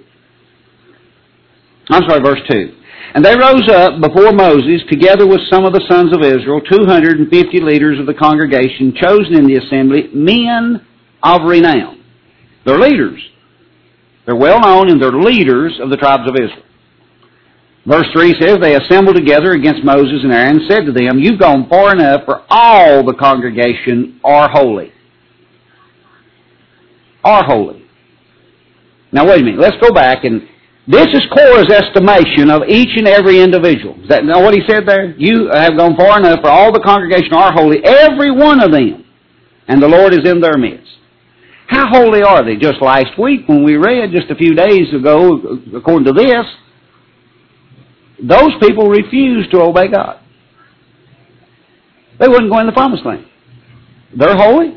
And they rose up before Moses, together with some of the sons of Israel, 250 leaders of the congregation, chosen in the assembly, men of renown. They're leaders. They're well known, and they're leaders of the tribes of Israel. Verse 3 says, they assembled together against Moses and Aaron and said to them, you've gone far enough, for all the congregation are holy. Are holy. Now wait a minute, let's go back, and this is Korah's estimation of each and every individual. Is that what he said there? You have gone far enough, for all the congregation are holy, every one of them, and the Lord is in their midst. How holy are they? Just last week when we read, just a few days ago, according to this, those people refused to obey God. They wouldn't go in the promised land. They're holy.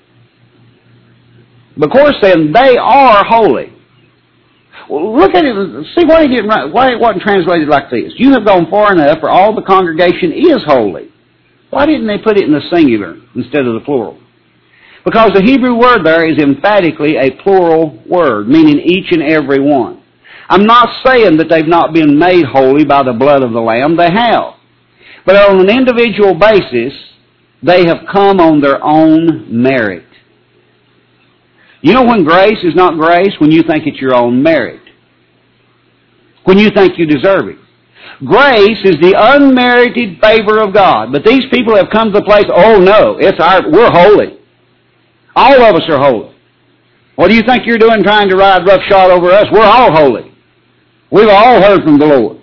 But Korah's saying they are holy. Well, look at it and see why it wasn't translated like this. You have gone far enough, for all the congregation is holy. Why didn't they put it in the singular instead of the plural? Because the Hebrew word there is emphatically a plural word, meaning each and every one. I'm not saying that they've not been made holy by the blood of the Lamb. They have. But on an individual basis, they have come on their own merit. You know when grace is not grace? When you think it's your own merit. When you think you deserve it. Grace is the unmerited favor of God. But these people have come to the place, oh no, we're holy. All of us are holy. What do you think you're doing trying to ride roughshod over us? We're all holy. We've all heard from the Lord.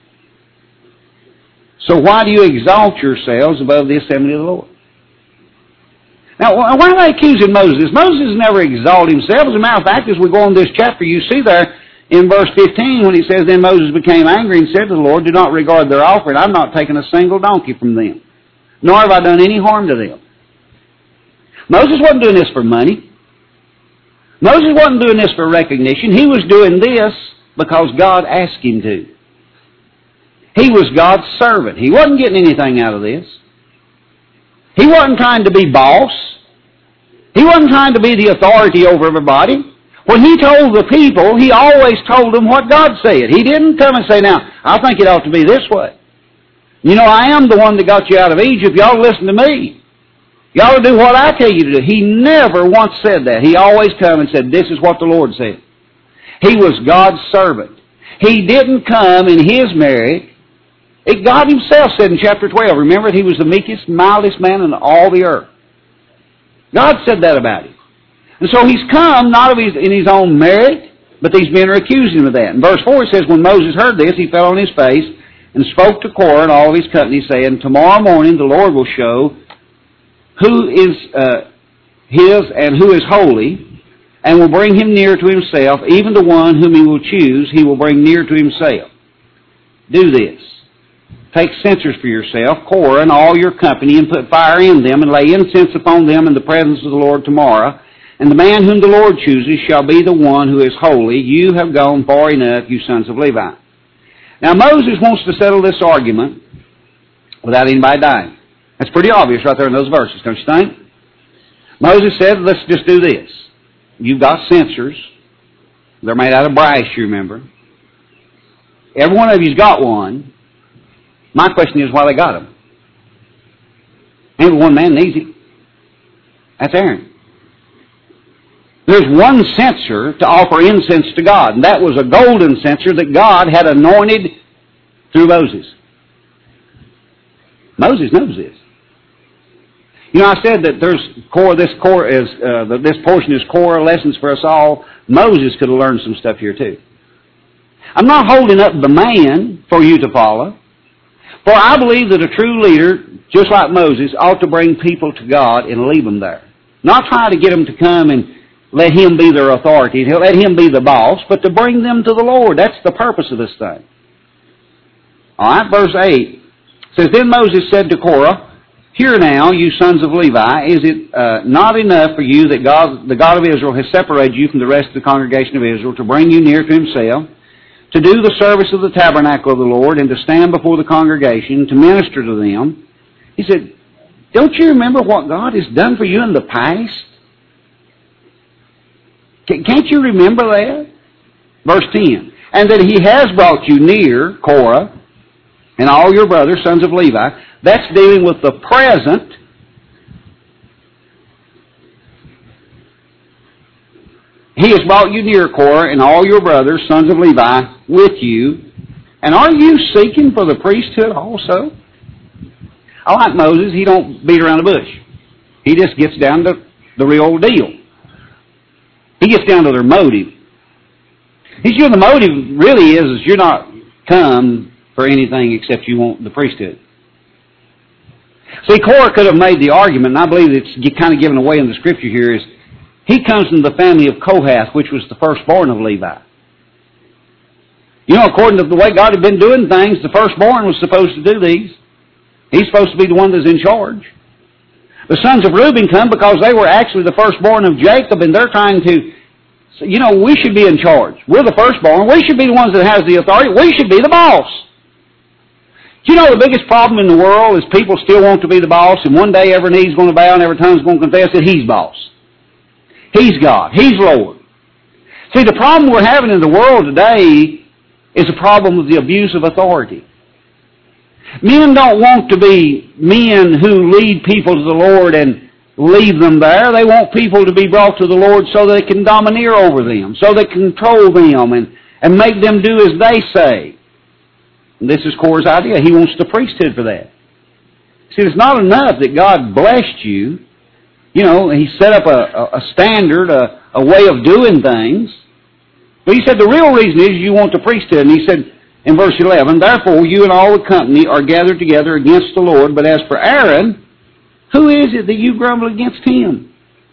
So why do you exalt yourselves above the assembly of the Lord? Now, why are they accusing Moses? Moses never exalted himself. As a matter of fact, as we go on this chapter, you see there in verse 15 when he says, Then Moses became angry and said to the Lord, Do not regard their offering. I've not taken a single donkey from them, nor have I done any harm to them. Moses wasn't doing this for money. Moses wasn't doing this for recognition. He was doing this because God asked him to. He was God's servant. He wasn't getting anything out of this. He wasn't trying to be boss. He wasn't trying to be the authority over everybody. When he told the people, he always told them what God said. He didn't come and say, now, I think it ought to be this way. You know, I am the one that got you out of Egypt. You ought to listen to me. You ought to do what I tell you to do. He never once said that. He always come and said, this is what the Lord said. He was God's servant. He didn't come in his merit. God himself said in chapter 12, remember, he was the meekest, mildest man in all the earth. God said that about him. And so he's come not in his own merit, but these men are accusing him of that. In verse 4 it says, When Moses heard this, he fell on his face and spoke to Korah and all of his company, saying, Tomorrow morning the Lord will show who is his and who is holy, and will bring him near to himself, even the one whom he will choose, he will bring near to himself. Do this. Take censers for yourself, Korah, and all your company, and put fire in them, and lay incense upon them in the presence of the Lord tomorrow. And the man whom the Lord chooses shall be the one who is holy. You have gone far enough, you sons of Levi. Now Moses wants to settle this argument without anybody dying. That's pretty obvious right there in those verses, don't you think? Moses said, let's just do this. You've got censers. They're made out of brass, you remember. Every one of you's got one. My question is why they got them. Every one man needs it. That's Aaron. There's one censer to offer incense to God, and that was a golden censer that God had anointed through Moses. Moses knows this. You know, I said that this portion is core lessons for us all. Moses could have learned some stuff here too. I'm not holding up the man for you to follow. For I believe that a true leader, just like Moses, ought to bring people to God and leave them there. Not try to get them to come and let him be their authority, let him be the boss, but to bring them to the Lord. That's the purpose of this thing. All right, verse 8 says, Then Moses said to Korah, Hear now, you sons of Levi, is it not enough for you that God, the God of Israel, has separated you from the rest of the congregation of Israel to bring you near to himself, to do the service of the tabernacle of the Lord, and to stand before the congregation, to minister to them? He said, Don't you remember what God has done for you in the past? Can't you remember that? Verse 10, And that he has brought you near, Korah, and all your brothers, sons of Levi. That's dealing with the present. He has brought you near, Korah, and all your brothers, sons of Levi, with you. And are you seeking for the priesthood also? I like Moses. He don't beat around the bush. He just gets down to the real deal. He gets down to their motive. He's sure the motive really is you're not come for anything except you want the priesthood. See, Korah could have made the argument, and I believe it's kind of given away in the scripture here, is he comes from the family of Kohath, which was the firstborn of Levi. You know, according to the way God had been doing things, the firstborn was supposed to do these. He's supposed to be the one that's in charge. The sons of Reuben come because they were actually the firstborn of Jacob, and they're trying to, you know, we should be in charge. We're the firstborn. We should be the ones that has the authority. We should be the boss. Do you know the biggest problem in the world is people still want to be the boss, and one day every knee's going to bow and every tongue's going to confess that he's boss. He's God. He's Lord. See, the problem we're having in the world today is a problem of the abuse of authority. Men don't want to be men who lead people to the Lord and leave them there. They want people to be brought to the Lord so they can domineer over them, so they can control them and make them do as they say. And this is Korah's idea. He wants the priesthood for that. See, it's not enough that God blessed you. You know, He set up a standard, a way of doing things. But He said the real reason is you want the priesthood. And He said in verse 11, "Therefore you and all the company are gathered together against the Lord. But as for Aaron, who is it that you grumble against him?"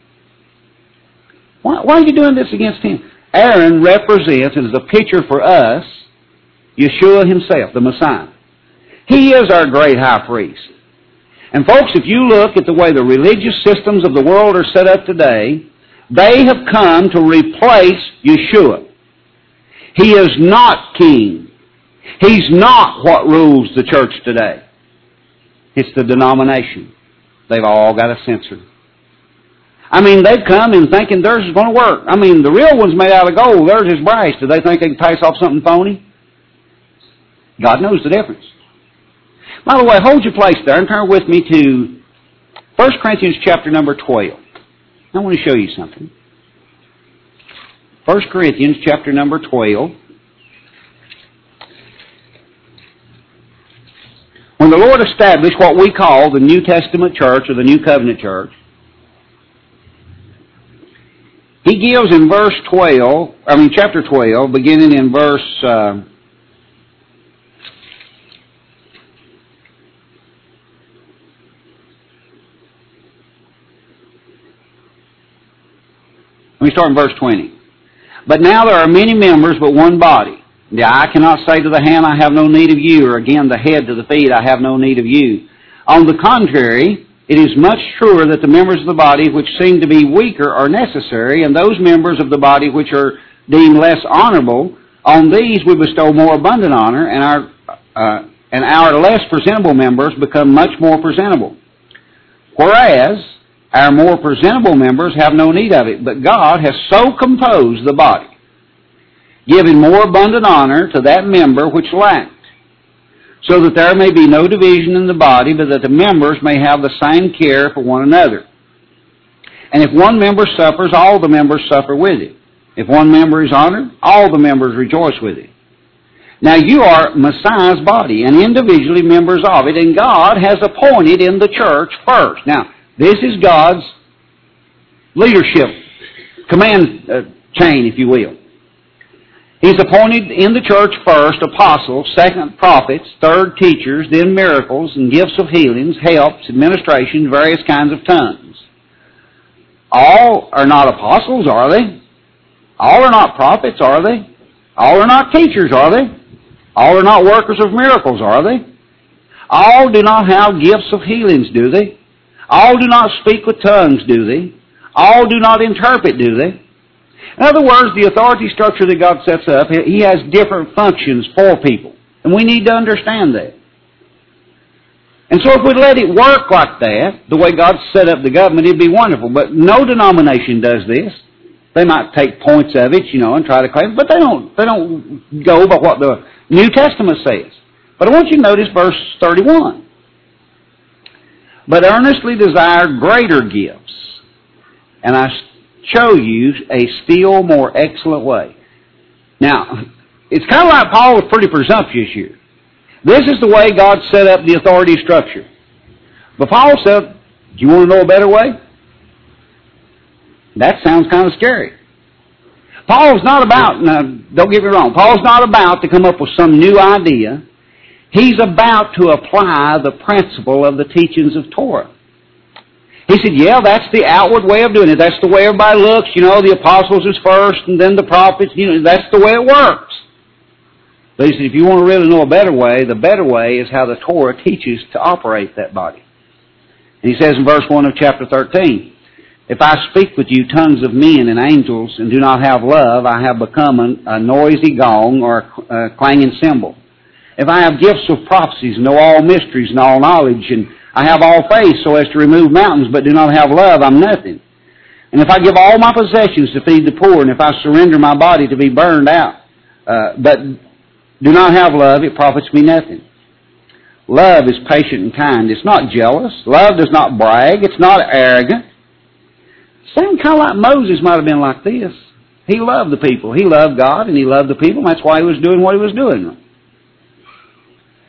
Why are you doing this against him? Aaron represents, and is a picture for us, Yeshua Himself, the Messiah. He is our great high priest. And folks, if you look at the way the religious systems of the world are set up today, they have come to replace Yeshua. He is not king. He's not what rules the church today. It's the denomination. They've all got a censor. I mean, they've come in thinking theirs is going to work. I mean, the real one's made out of gold. Theirs is brass. Do they think they can pass off something phony? God knows the difference. By the way, hold your place there and turn with me to 1 Corinthians chapter number 12. I want to show you something. 1 Corinthians chapter number 12. When the Lord established what we call the New Testament church or the New Covenant church, He gives in chapter 12, beginning in verse... Let me start in verse 20. "But now there are many members, but one body. The eye cannot say to the hand, I have no need of you, or again the head to the feet, I have no need of you. On the contrary, it is much truer that the members of the body which seem to be weaker are necessary, and those members of the body which are deemed less honorable, on these we bestow more abundant honor, and our less presentable members become much more presentable. Whereas our more presentable members have no need of it, but God has so composed the body, giving more abundant honor to that member which lacked, so that there may be no division in the body, but that the members may have the same care for one another. And if one member suffers, all the members suffer with it. If one member is honored, all the members rejoice with it. Now you are Messiah's body, and individually members of it, and God has appointed in the church first." Now, this is God's leadership, command chain, if you will. He's appointed in the church first apostles, second prophets, third teachers, then miracles and gifts of healings, helps, administrations, various kinds of tongues. All are not apostles, are they? All are not prophets, are they? All are not teachers, are they? All are not workers of miracles, are they? All do not have gifts of healings, do they? All do not speak with tongues, do they? All do not interpret, do they? In other words, the authority structure that God sets up, He has different functions for people. And we need to understand that. And so if we let it work like that, the way God set up the government, it'd be wonderful. But no denomination does this. They might take points of it, and try to claim it, but they don't go by what the New Testament says. But I want you to notice verse 31. "But earnestly desire greater gifts, and I show you a still more excellent way." Now, it's kind of like Paul was pretty presumptuous here. This is the way God set up the authority structure. But Paul said, "Do you want to know a better way?" That sounds kind of scary. Paul's not about, now don't get me wrong, Paul's not about to come up with some new idea. He's about to apply the principle of the teachings of Torah. He said, yeah, that's the outward way of doing it. That's the way everybody looks. The apostles is first and then the prophets. That's the way it works. But he said, if you want to really know a better way, the better way is how the Torah teaches to operate that body. And he says in verse 1 of chapter 13, "If I speak with you tongues of men and angels and do not have love, I have become a noisy gong or a clanging cymbal. If I have gifts of prophecies, know all mysteries and all knowledge, and I have all faith so as to remove mountains, but do not have love, I'm nothing. And if I give all my possessions to feed the poor, and if I surrender my body to be burned out, but do not have love, it profits me nothing. Love is patient and kind. It's not jealous. Love does not brag. It's not arrogant." Sound kind of like Moses might have been like this. He loved the people. He loved God and he loved the people. And that's why he was doing what he was doing.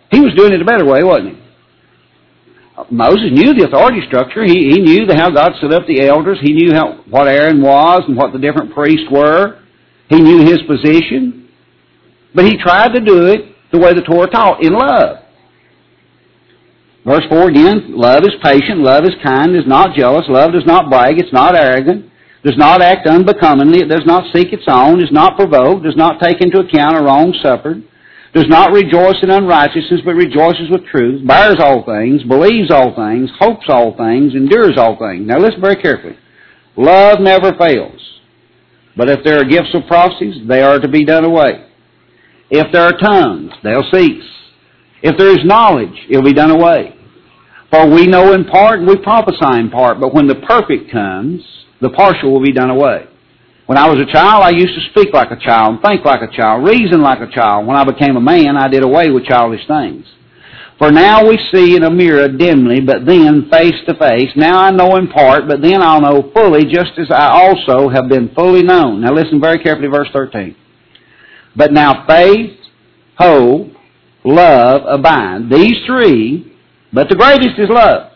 He was doing it a better way, wasn't he? Moses knew the authority structure. He knew how God set up the elders. He knew what Aaron was and what the different priests were. He knew his position. But he tried to do it the way the Torah taught, in love. Verse 4 again, love is patient, love is kind, is not jealous, love does not brag, it's not arrogant, does not act unbecomingly, it does not seek its own, is not provoked, does not take into account a wrong suffered, does not rejoice in unrighteousness, but rejoices with truth, bears all things, believes all things, hopes all things, endures all things. Now listen very carefully. Love never fails. But if there are gifts of prophecies, they are to be done away. If there are tongues, they'll cease. If there is knowledge, it'll be done away. For we know in part and we prophesy in part, but when the perfect comes, the partial will be done away. When I was a child, I used to speak like a child, think like a child, reason like a child. When I became a man, I did away with childish things. For now we see in a mirror dimly, but then face to face. Now I know in part, but then I'll know fully, just as I also have been fully known. Now listen very carefully, verse 13. But now faith, hope, love abide. These three, but the greatest is love.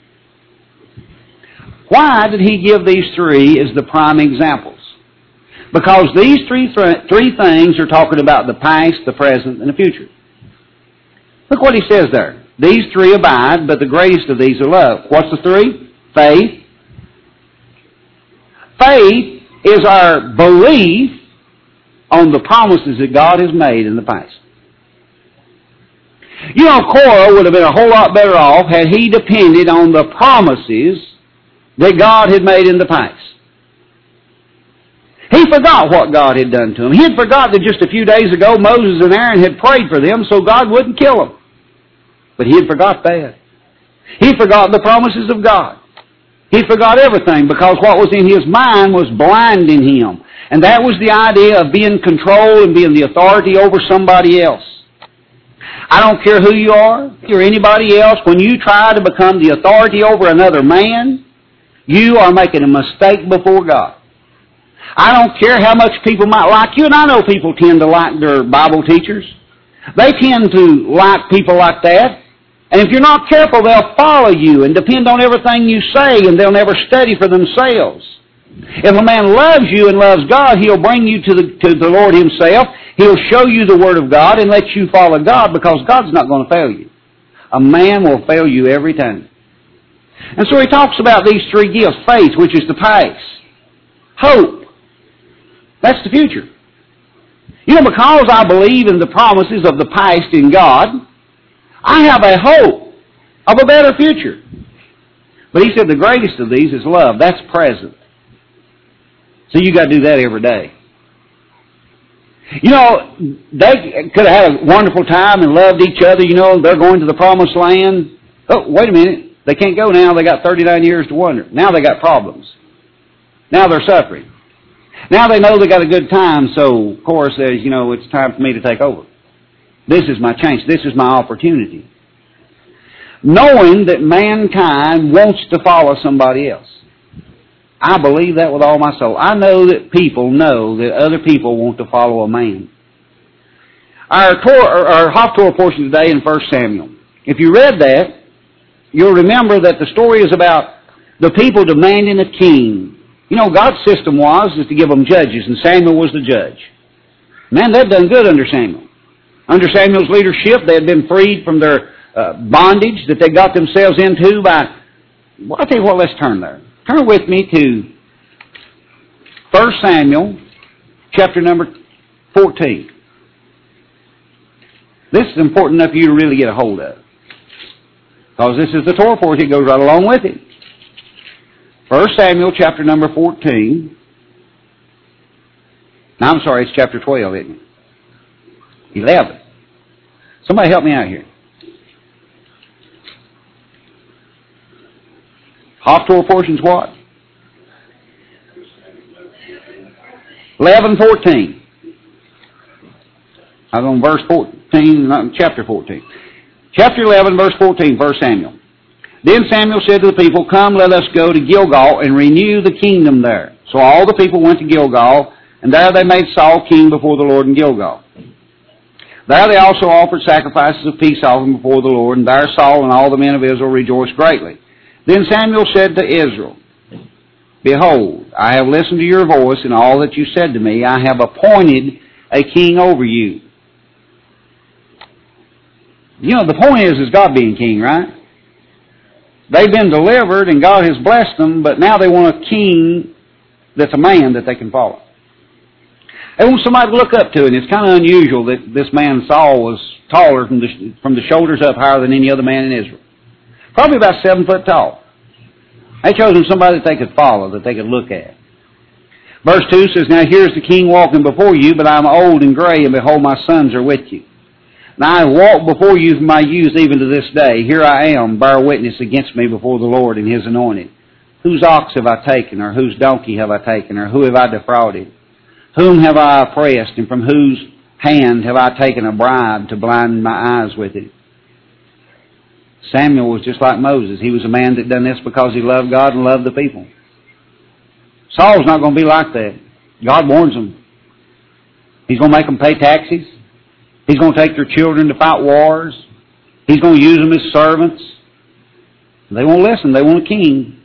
Why did he give these three as the prime examples? Because these three things are talking about the past, the present, and the future. Look what he says there. These three abide, but the greatest of these are love. What's the three? Faith. Faith is our belief on the promises that God has made in the past. You know, Korah would have been a whole lot better off had he depended on the promises that God had made in the past. He forgot what God had done to him. He had forgot that just a few days ago Moses and Aaron had prayed for them so God wouldn't kill them. But he had forgot that. He forgot the promises of God. He forgot everything because what was in his mind was blinding him. And that was the idea of being controlled and being the authority over somebody else. I don't care who you are, if you're anybody else, when you try to become the authority over another man, you are making a mistake before God. I don't care how much people might like you, and I know people tend to like their Bible teachers. They tend to like people like that. And if you're not careful, they'll follow you and depend on everything you say, and they'll never study for themselves. If a man loves you and loves God, he'll bring you to the Lord himself. He'll show you the Word of God and let you follow God because God's not going to fail you. A man will fail you every time. And so he talks about these three gifts. Faith, which is the past. Hope. That's the future. You know, because I believe in the promises of the past in God, I have a hope of a better future. But he said the greatest of these is love. That's present. So you got to do that every day. You know, they could have had a wonderful time and loved each other. You know, they're going to the promised land. Oh, wait a minute. They can't go now. They got 39 years to wander. Now they got problems. Now they're suffering. Now they know they got a good time, so Korah says, you know, it's time for me to take over. This is my chance. This is my opportunity. Knowing that mankind wants to follow somebody else. I believe that with all my soul. I know that people know that other people want to follow a man. Our Haftorah portion today in 1 Samuel. If you read that, you'll remember that the story is about the people demanding a king. You know, God's system was to give them judges, and Samuel was the judge. Man, they'd done good under Samuel. Under Samuel's leadership, they had been freed from their bondage that they got themselves into by... Well, I'll tell you what, let's turn there. Turn with me to 1 Samuel, chapter number 14. This is important enough for you to really get a hold of. Because this is the Torah portion, it goes right along with it. 1 Samuel, chapter number 14. No, I'm sorry, it's chapter 12, isn't it? 11. Somebody help me out here. Haftorah portion's what? 11:14. I was on verse 14, not chapter 14. Chapter 11, verse 14, 1 Samuel. Then Samuel said to the people, "Come, let us go to Gilgal and renew the kingdom there." So all the people went to Gilgal, and there they made Saul king before the Lord in Gilgal. There they also offered sacrifices of peace offering before the Lord, and there Saul and all the men of Israel rejoiced greatly. Then Samuel said to Israel, Behold, I have listened to your voice and all that you said to me. I have appointed a king over you. You know, the point is God being king, right? They've been delivered and God has blessed them, but now they want a king that's a man that they can follow. They want somebody to look up to, and it's kind of unusual that this man Saul was taller from the shoulders up, higher than any other man in Israel. Probably about 7 foot tall. They chose him somebody that they could follow, that they could look at. Verse 2 says, Now here's the king walking before you, but I am old and gray, and behold, my sons are with you. Now I have walked before you from my youth even to this day. Here I am, bear witness against me before the Lord and His anointed. Whose ox have I taken, or whose donkey have I taken, or who have I defrauded? Whom have I oppressed, and from whose hand have I taken a bribe to blind my eyes with it? Samuel was just like Moses. He was a man that done this because he loved God and loved the people. Saul's not going to be like that. God warns them. He's going to make them pay taxes. He's going to take their children to fight wars. He's going to use them as servants. They won't listen. They want a king.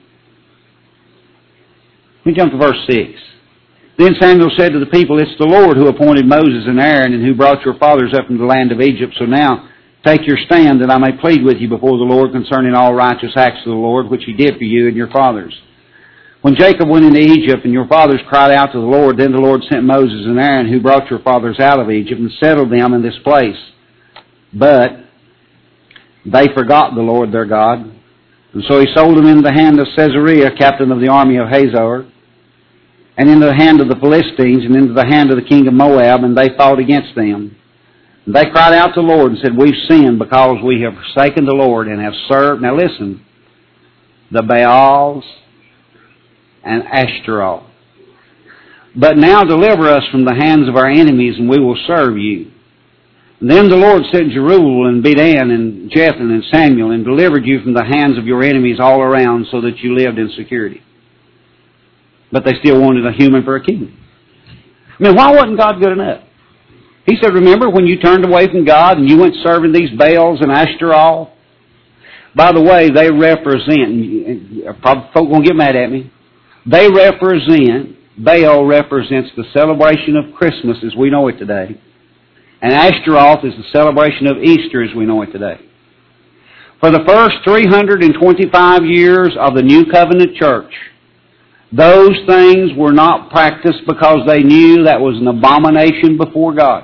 Let me jump to verse 6. Then Samuel said to the people, It's the Lord who appointed Moses and Aaron and who brought your fathers up from the land of Egypt. So now take your stand that I may plead with you before the Lord concerning all righteous acts of the Lord, which He did for you and your fathers. When Jacob went into Egypt and your fathers cried out to the Lord, then the Lord sent Moses and Aaron who brought your fathers out of Egypt and settled them in this place. But they forgot the Lord their God. And so He sold them into the hand of Caesarea, captain of the army of Hazor, and into the hand of the Philistines, and into the hand of the king of Moab, and they fought against them. And they cried out to the Lord and said, We've sinned because we have forsaken the Lord and have served, now listen, the Baals and Ashtaroth. But now deliver us from the hands of our enemies, and we will serve you. And then the Lord sent Jeruel and Bedan and Jethan and Samuel, and delivered you from the hands of your enemies all around, so that you lived in security. But they still wanted a human for a king. I mean, why wasn't God good enough? He said, remember when you turned away from God and you went serving these Baals and Ashtaroth? By the way, they represent, probably folk won't get mad at me, Baal represents the celebration of Christmas as we know it today. And Ashtaroth is the celebration of Easter as we know it today. For the first 325 years of the New Covenant Church, those things were not practiced because they knew that was an abomination before God.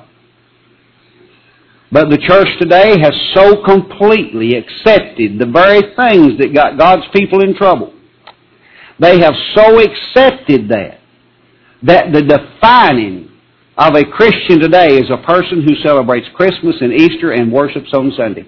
But the church today has so completely accepted the very things that got God's people in trouble. They have so accepted that the defining of a Christian today is a person who celebrates Christmas and Easter and worships on Sunday.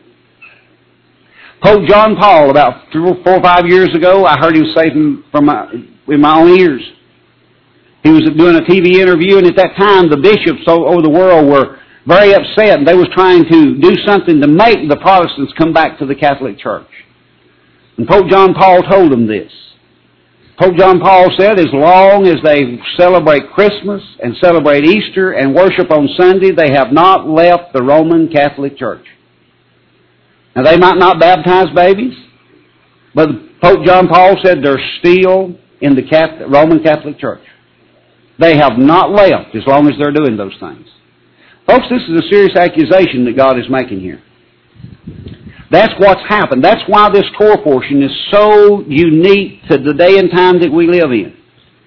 Pope John Paul, about 4 or 5 years ago, I heard him say with my own ears. He was doing a TV interview, and at that time the bishops all over the world were very upset, and they was trying to do something to make the Protestants come back to the Catholic Church. And Pope John Paul told them this. Pope John Paul said, as long as they celebrate Christmas and celebrate Easter and worship on Sunday, they have not left the Roman Catholic Church. Now, they might not baptize babies, but Pope John Paul said they're still in the Roman Catholic Church. They have not left as long as they're doing those things. Folks, this is a serious accusation that God is making here. That's what's happened. That's why this core portion is so unique to the day and time that we live in.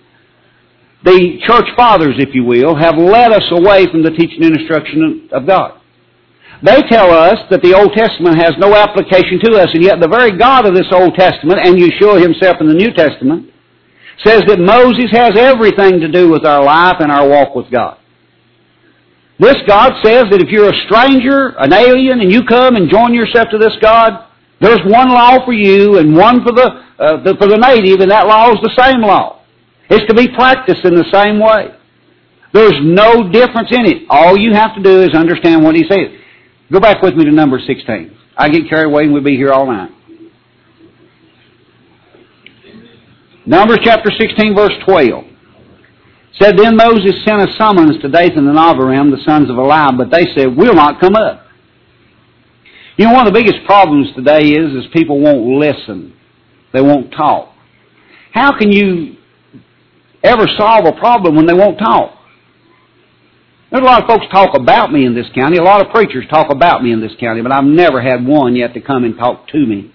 The church fathers, if you will, have led us away from the teaching and instruction of God. They tell us that the Old Testament has no application to us, and yet the very God of this Old Testament, and Yeshua Himself in the New Testament, says that Moses has everything to do with our life and our walk with God. This God says that if you're a stranger, an alien, and you come and join yourself to this God, there's one law for you and one for the native, and that law is the same law. It's to be practiced in the same way. There's no difference in it. All you have to do is understand what He says. Go back with me to Numbers 16. I get carried away and we'll be here all night. Numbers chapter 16, verse 12. Said, then Moses sent a summons to Dathan and Abiram, the sons of Eliab, but they said, we'll not come up. You know, one of the biggest problems today is people won't listen. They won't talk. How can you ever solve a problem when they won't talk? There's a lot of folks talk about me in this county. A lot of preachers talk about me in this county, but I've never had one yet to come and talk to me.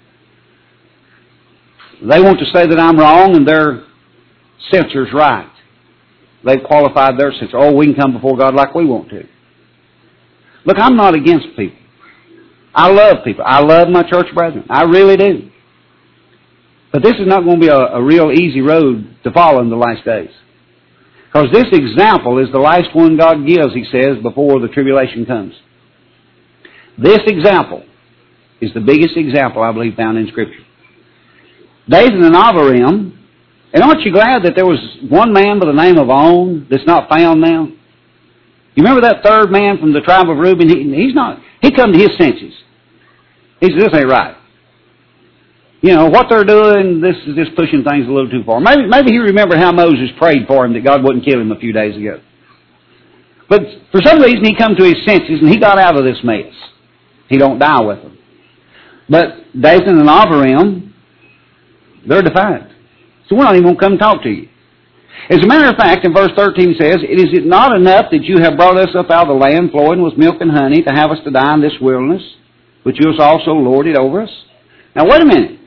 They want to say that I'm wrong and their censor's right. They've qualified their censor. Oh, we can come before God like we want to. Look, I'm not against people. I love people. I love my church brethren. I really do. But this is not going to be a real easy road to follow in the last days. Because this example is the last one God gives, he says, before the tribulation comes. This example is the biggest example, I believe, found in Scripture. Dathan and Abiram, and aren't you glad that there was one man by the name of On that's not found now? You remember that third man from the tribe of Reuben? He come to his senses. He said, this ain't right. You know, what they're doing, this is just pushing things a little too far. Maybe he remembered how Moses prayed for him that God wouldn't kill him a few days ago. But for some reason he come to his senses and he got out of this mess. He don't die with them. But Dathan and Abiram, they're defiant. So we're not even going to come and talk to you. As a matter of fact, in verse 13 it says, is it not enough that you have brought us up out of the land flowing with milk and honey to have us to die in this wilderness, but you have also lorded over us? Now wait a minute.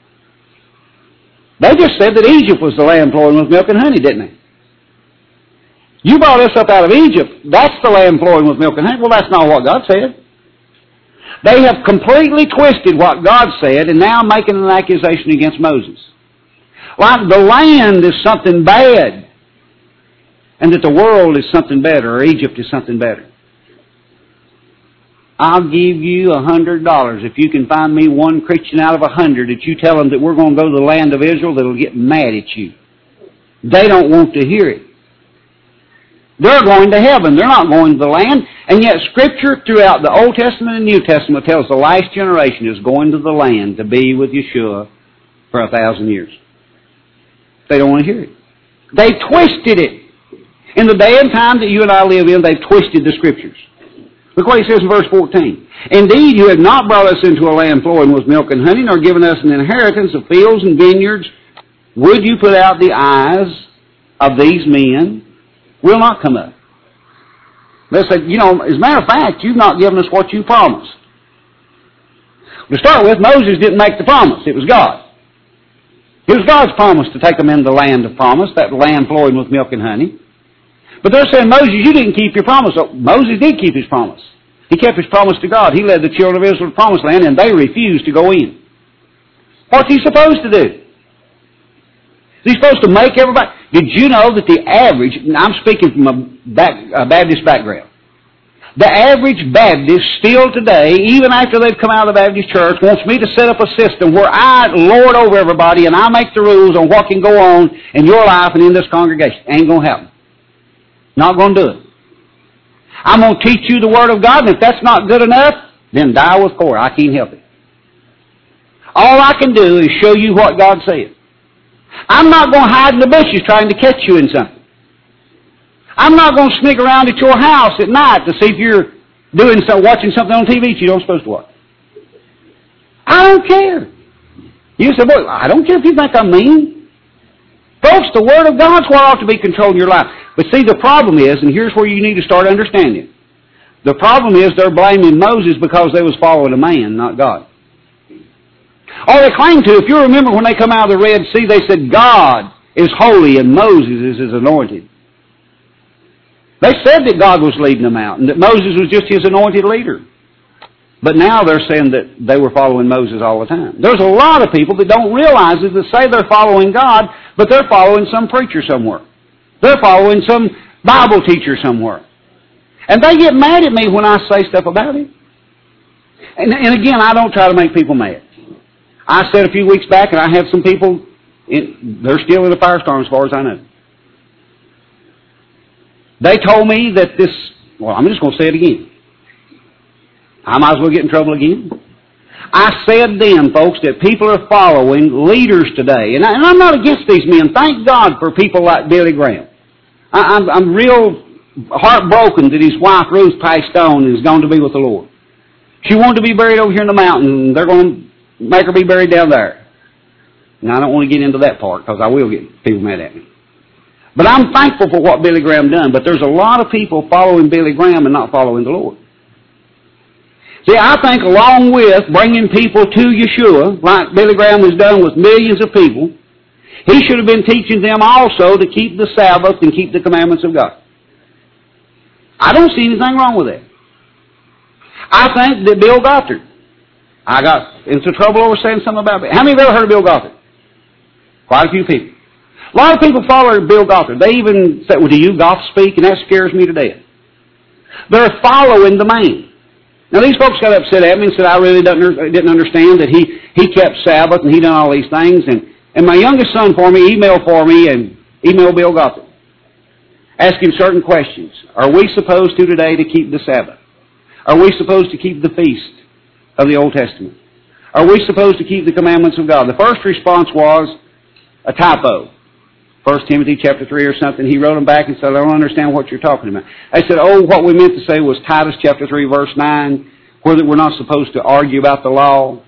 They just said that Egypt was the land flowing with milk and honey, didn't they? You brought us up out of Egypt. That's the land flowing with milk and honey. Well, that's not what God said. They have completely twisted what God said and now making an accusation against Moses. Like the land is something bad and that the world is something better or Egypt is something better. I'll give you $100 if you can find me one Christian out of 100 that you tell them that we're going to go to the land of Israel that'll get mad at you. They don't want to hear it. They're going to heaven. They're not going to the land. And yet Scripture throughout the Old Testament and New Testament tells the last generation is going to the land to be with Yeshua for 1,000 years. They don't want to hear it. They twisted it. In the day and time that you and I live in, they've twisted the Scriptures. Look what he says in verse 14. Indeed, you have not brought us into a land flowing with milk and honey, nor given us an inheritance of fields and vineyards. Would you put out the eyes of these men? We'll not come up. They said, you know, as a matter of fact, you've not given us what you promised. To start with, Moses didn't make the promise. It was God. It was God's promise to take them into the land of promise, that land flowing with milk and honey. But they're saying, Moses, you didn't keep your promise. Oh, Moses did keep his promise. He kept his promise to God. He led the children of Israel to the promised land, and they refused to go in. What's he supposed to do? Is he supposed to make everybody? Did you know that the average, and I'm speaking from a Baptist background, the average Baptist still today, even after they've come out of the Baptist church, wants me to set up a system where I lord over everybody and I make the rules on what can go on in your life and in this congregation. Ain't going to happen. Not going to do it. I'm going to teach you the Word of God, and if that's not good enough, then die with cord. I can't help it. All I can do is show you what God said. I'm not going to hide in the bushes trying to catch you in something. I'm not going to sneak around at your house at night to see if you're watching something on TV that you don't supposed to watch. I don't care. You say, well, I don't care if you think I'm mean. Folks, the Word of God's what ought to be controlling your life. But see, the problem is, and here's where you need to start understanding. The problem is they're blaming Moses because they was following a man, not God. All they claim to, if you remember when they come out of the Red Sea, they said God is holy and Moses is his anointed. They said that God was leading them out and that Moses was just his anointed leader. But now they're saying that they were following Moses all the time. There's a lot of people that don't realize it, that say they're following God, but they're following some preacher somewhere. They're following some Bible teacher somewhere. And they get mad at me when I say stuff about it. And again, I don't try to make people mad. I said a few weeks back, and I have some people, they're still in a firestorm as far as I know. They told me that I'm just going to say it again. I might as well get in trouble again. I said then, folks, that people are following leaders today. And I'm not against these men. Thank God for people like Billy Graham. I'm real heartbroken that his wife Ruth passed on and is gone to be with the Lord. She wanted to be buried over here in the mountain, and they're going to make her be buried down there. Now, I don't want to get into that part because I will get people mad at me. But I'm thankful for what Billy Graham done. But there's a lot of people following Billy Graham and not following the Lord. See, I think along with bringing people to Yeshua, like Billy Graham has done with millions of people, he should have been teaching them also to keep the Sabbath and keep the commandments of God. I don't see anything wrong with that. I think that Bill Gothard, I got into trouble over saying something about it. How many have ever heard of Bill Gothard? Quite a few people. A lot of people follow Bill Gothard. They even say, well, do you Goth speak? And that scares me to death. They're following the man. Now, these folks got upset at me and said I really didn't understand that he kept Sabbath and he done all these things. And my youngest son emailed Bill Gothard, asking certain questions. Are we supposed to today to keep the Sabbath? Are we supposed to keep the feast of the Old Testament? Are we supposed to keep the commandments of God? The first response was a typo. 1 Timothy chapter 3 or something. He wrote them back and said, I don't understand what you're talking about. I said, what we meant to say was Titus chapter 3 verse 9, where that we're not supposed to argue about the law.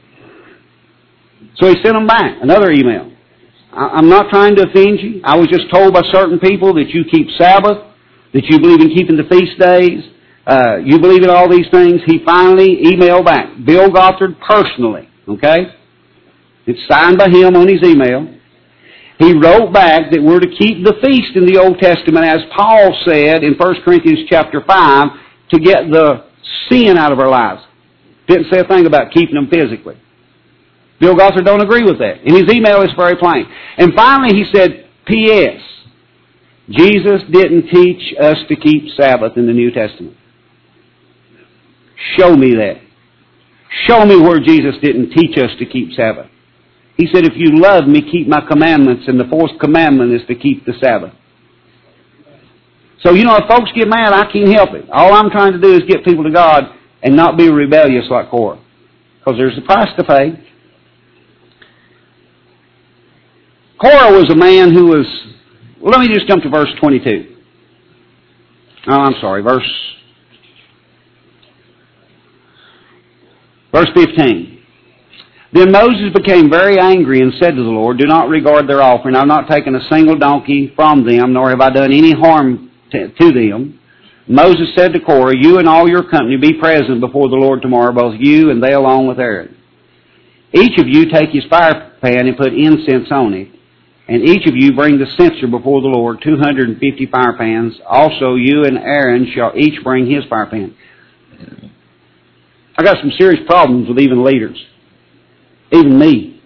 So he sent them back, another email. I'm not trying to offend you. I was just told by certain people that you keep Sabbath, that you believe in keeping the feast days, you believe in all these things. He finally emailed back. Bill Gothard personally, okay? It's signed by him on his email. He wrote back that we're to keep the feast in the Old Testament, as Paul said in 1 Corinthians chapter 5, to get the sin out of our lives. Didn't say a thing about keeping them physically. Bill Gothard don't agree with that. And his email is very plain. And finally he said, P.S. Jesus didn't teach us to keep Sabbath in the New Testament. Show me that. Show me where Jesus didn't teach us to keep Sabbath. He said, if you love me, keep my commandments, and the fourth commandment is to keep the Sabbath. So, if folks get mad, I can't help it. All I'm trying to do is get people to God and not be rebellious like Korah. Because there's a price to pay. Korah was a man who was... Well, let me just jump to verse 22. Oh, I'm sorry, verse 15. Then Moses became very angry and said to the Lord, do not regard their offering. I have not taken a single donkey from them, nor have I done any harm to them. Moses said to Korah, you and all your company be present before the Lord tomorrow, both you and they along with Aaron. Each of you take his fire pan and put incense on it, and each of you bring the censer before the Lord, 250 fire pans. Also you and Aaron shall each bring his fire pan. I got some serious problems with even leaders. Even me.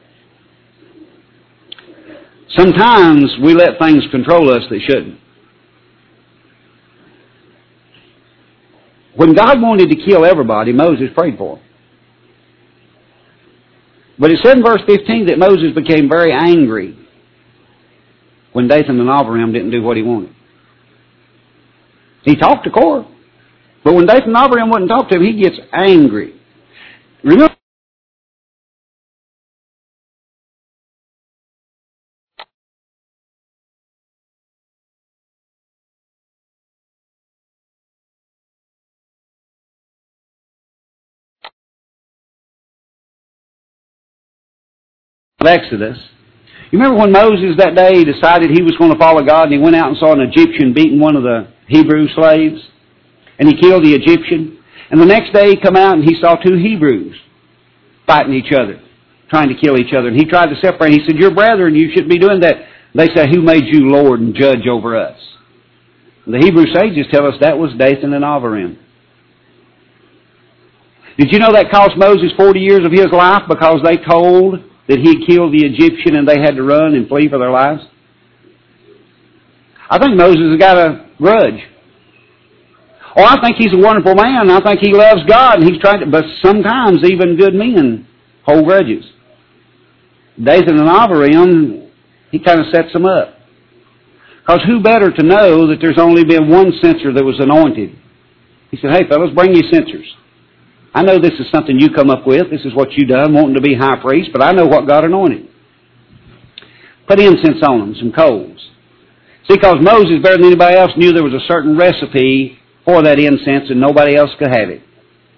Sometimes we let things control us that shouldn't. When God wanted to kill everybody, Moses prayed for them. But it said in verse 15 that Moses became very angry when Dathan and Abiram didn't do what he wanted. He talked to Korah. But when Dathan and Abiram wouldn't talk to him, he gets angry. Remember, Exodus. You remember when Moses that day decided he was going to follow God, and he went out and saw an Egyptian beating one of the Hebrew slaves, and he killed the Egyptian. And the next day he come out and he saw two Hebrews fighting each other, trying to kill each other. And he tried to separate. He said, "Your brethren, you shouldn't be doing that." They said, "Who made you Lord and judge over us?" And the Hebrew sages tell us that was Dathan and Abiram. Did you know that cost Moses 40 years of his life because they told that he killed the Egyptian and they had to run and flee for their lives? I think Moses has got a grudge. Oh, I think he's a wonderful man. I think he loves God, and he's trying to. But sometimes even good men hold grudges. Dathan and Abiram, he kind of sets them up. Because who better to know that there's only been one censer that was anointed? He said, "Hey, fellas, bring your censers. I know this is something you come up with. This is what you done, wanting to be high priest, but I know what God anointed. Put incense on them, some coals." See, because Moses, better than anybody else, knew there was a certain recipe for that incense and nobody else could have it.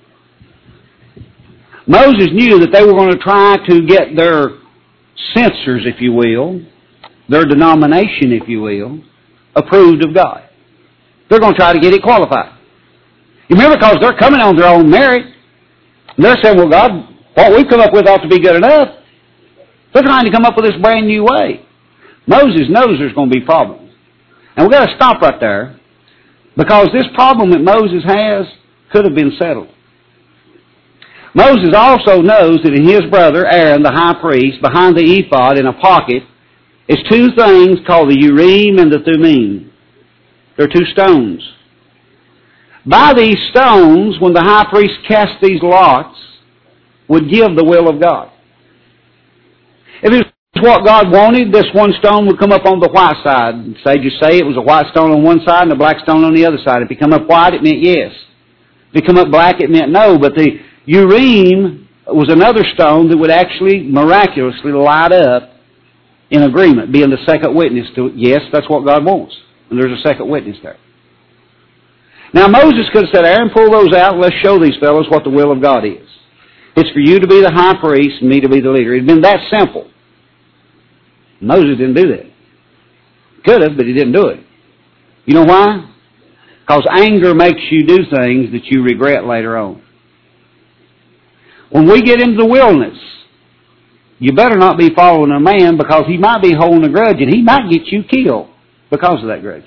Moses knew that they were going to try to get their censors, if you will, their denomination, if you will, approved of God. They're going to try to get it qualified. You remember, because they're coming on their own merit. And they're saying, well, God, what we've come up with ought to be good enough. They're trying to come up with this brand new way. Moses knows there's going to be problems. And we've got to stop right there, because this problem that Moses has could have been settled. Moses also knows that in his brother Aaron, the high priest, behind the ephod in a pocket, is two things called the Urim and the Thummim. They're two stones. By these stones, when the high priest cast these lots, would give the will of God. If it was what God wanted, this one stone would come up on the white side. Say, just say it was a white stone on one side and a black stone on the other side. If it come up white, it meant yes. If it come up black, it meant no. But the Urim was another stone that would actually miraculously light up in agreement, being the second witness to, yes, that's what God wants. And there's a second witness there. Now Moses could have said, Aaron, pull those out and let's show these fellows what the will of God is. It's for you to be the high priest and me to be the leader. It had been that simple. Moses didn't do that. Could have, but he didn't do it. You know why? Because anger makes you do things that you regret later on. When we get into the wilderness, you better not be following a man, because he might be holding a grudge and he might get you killed because of that grudge.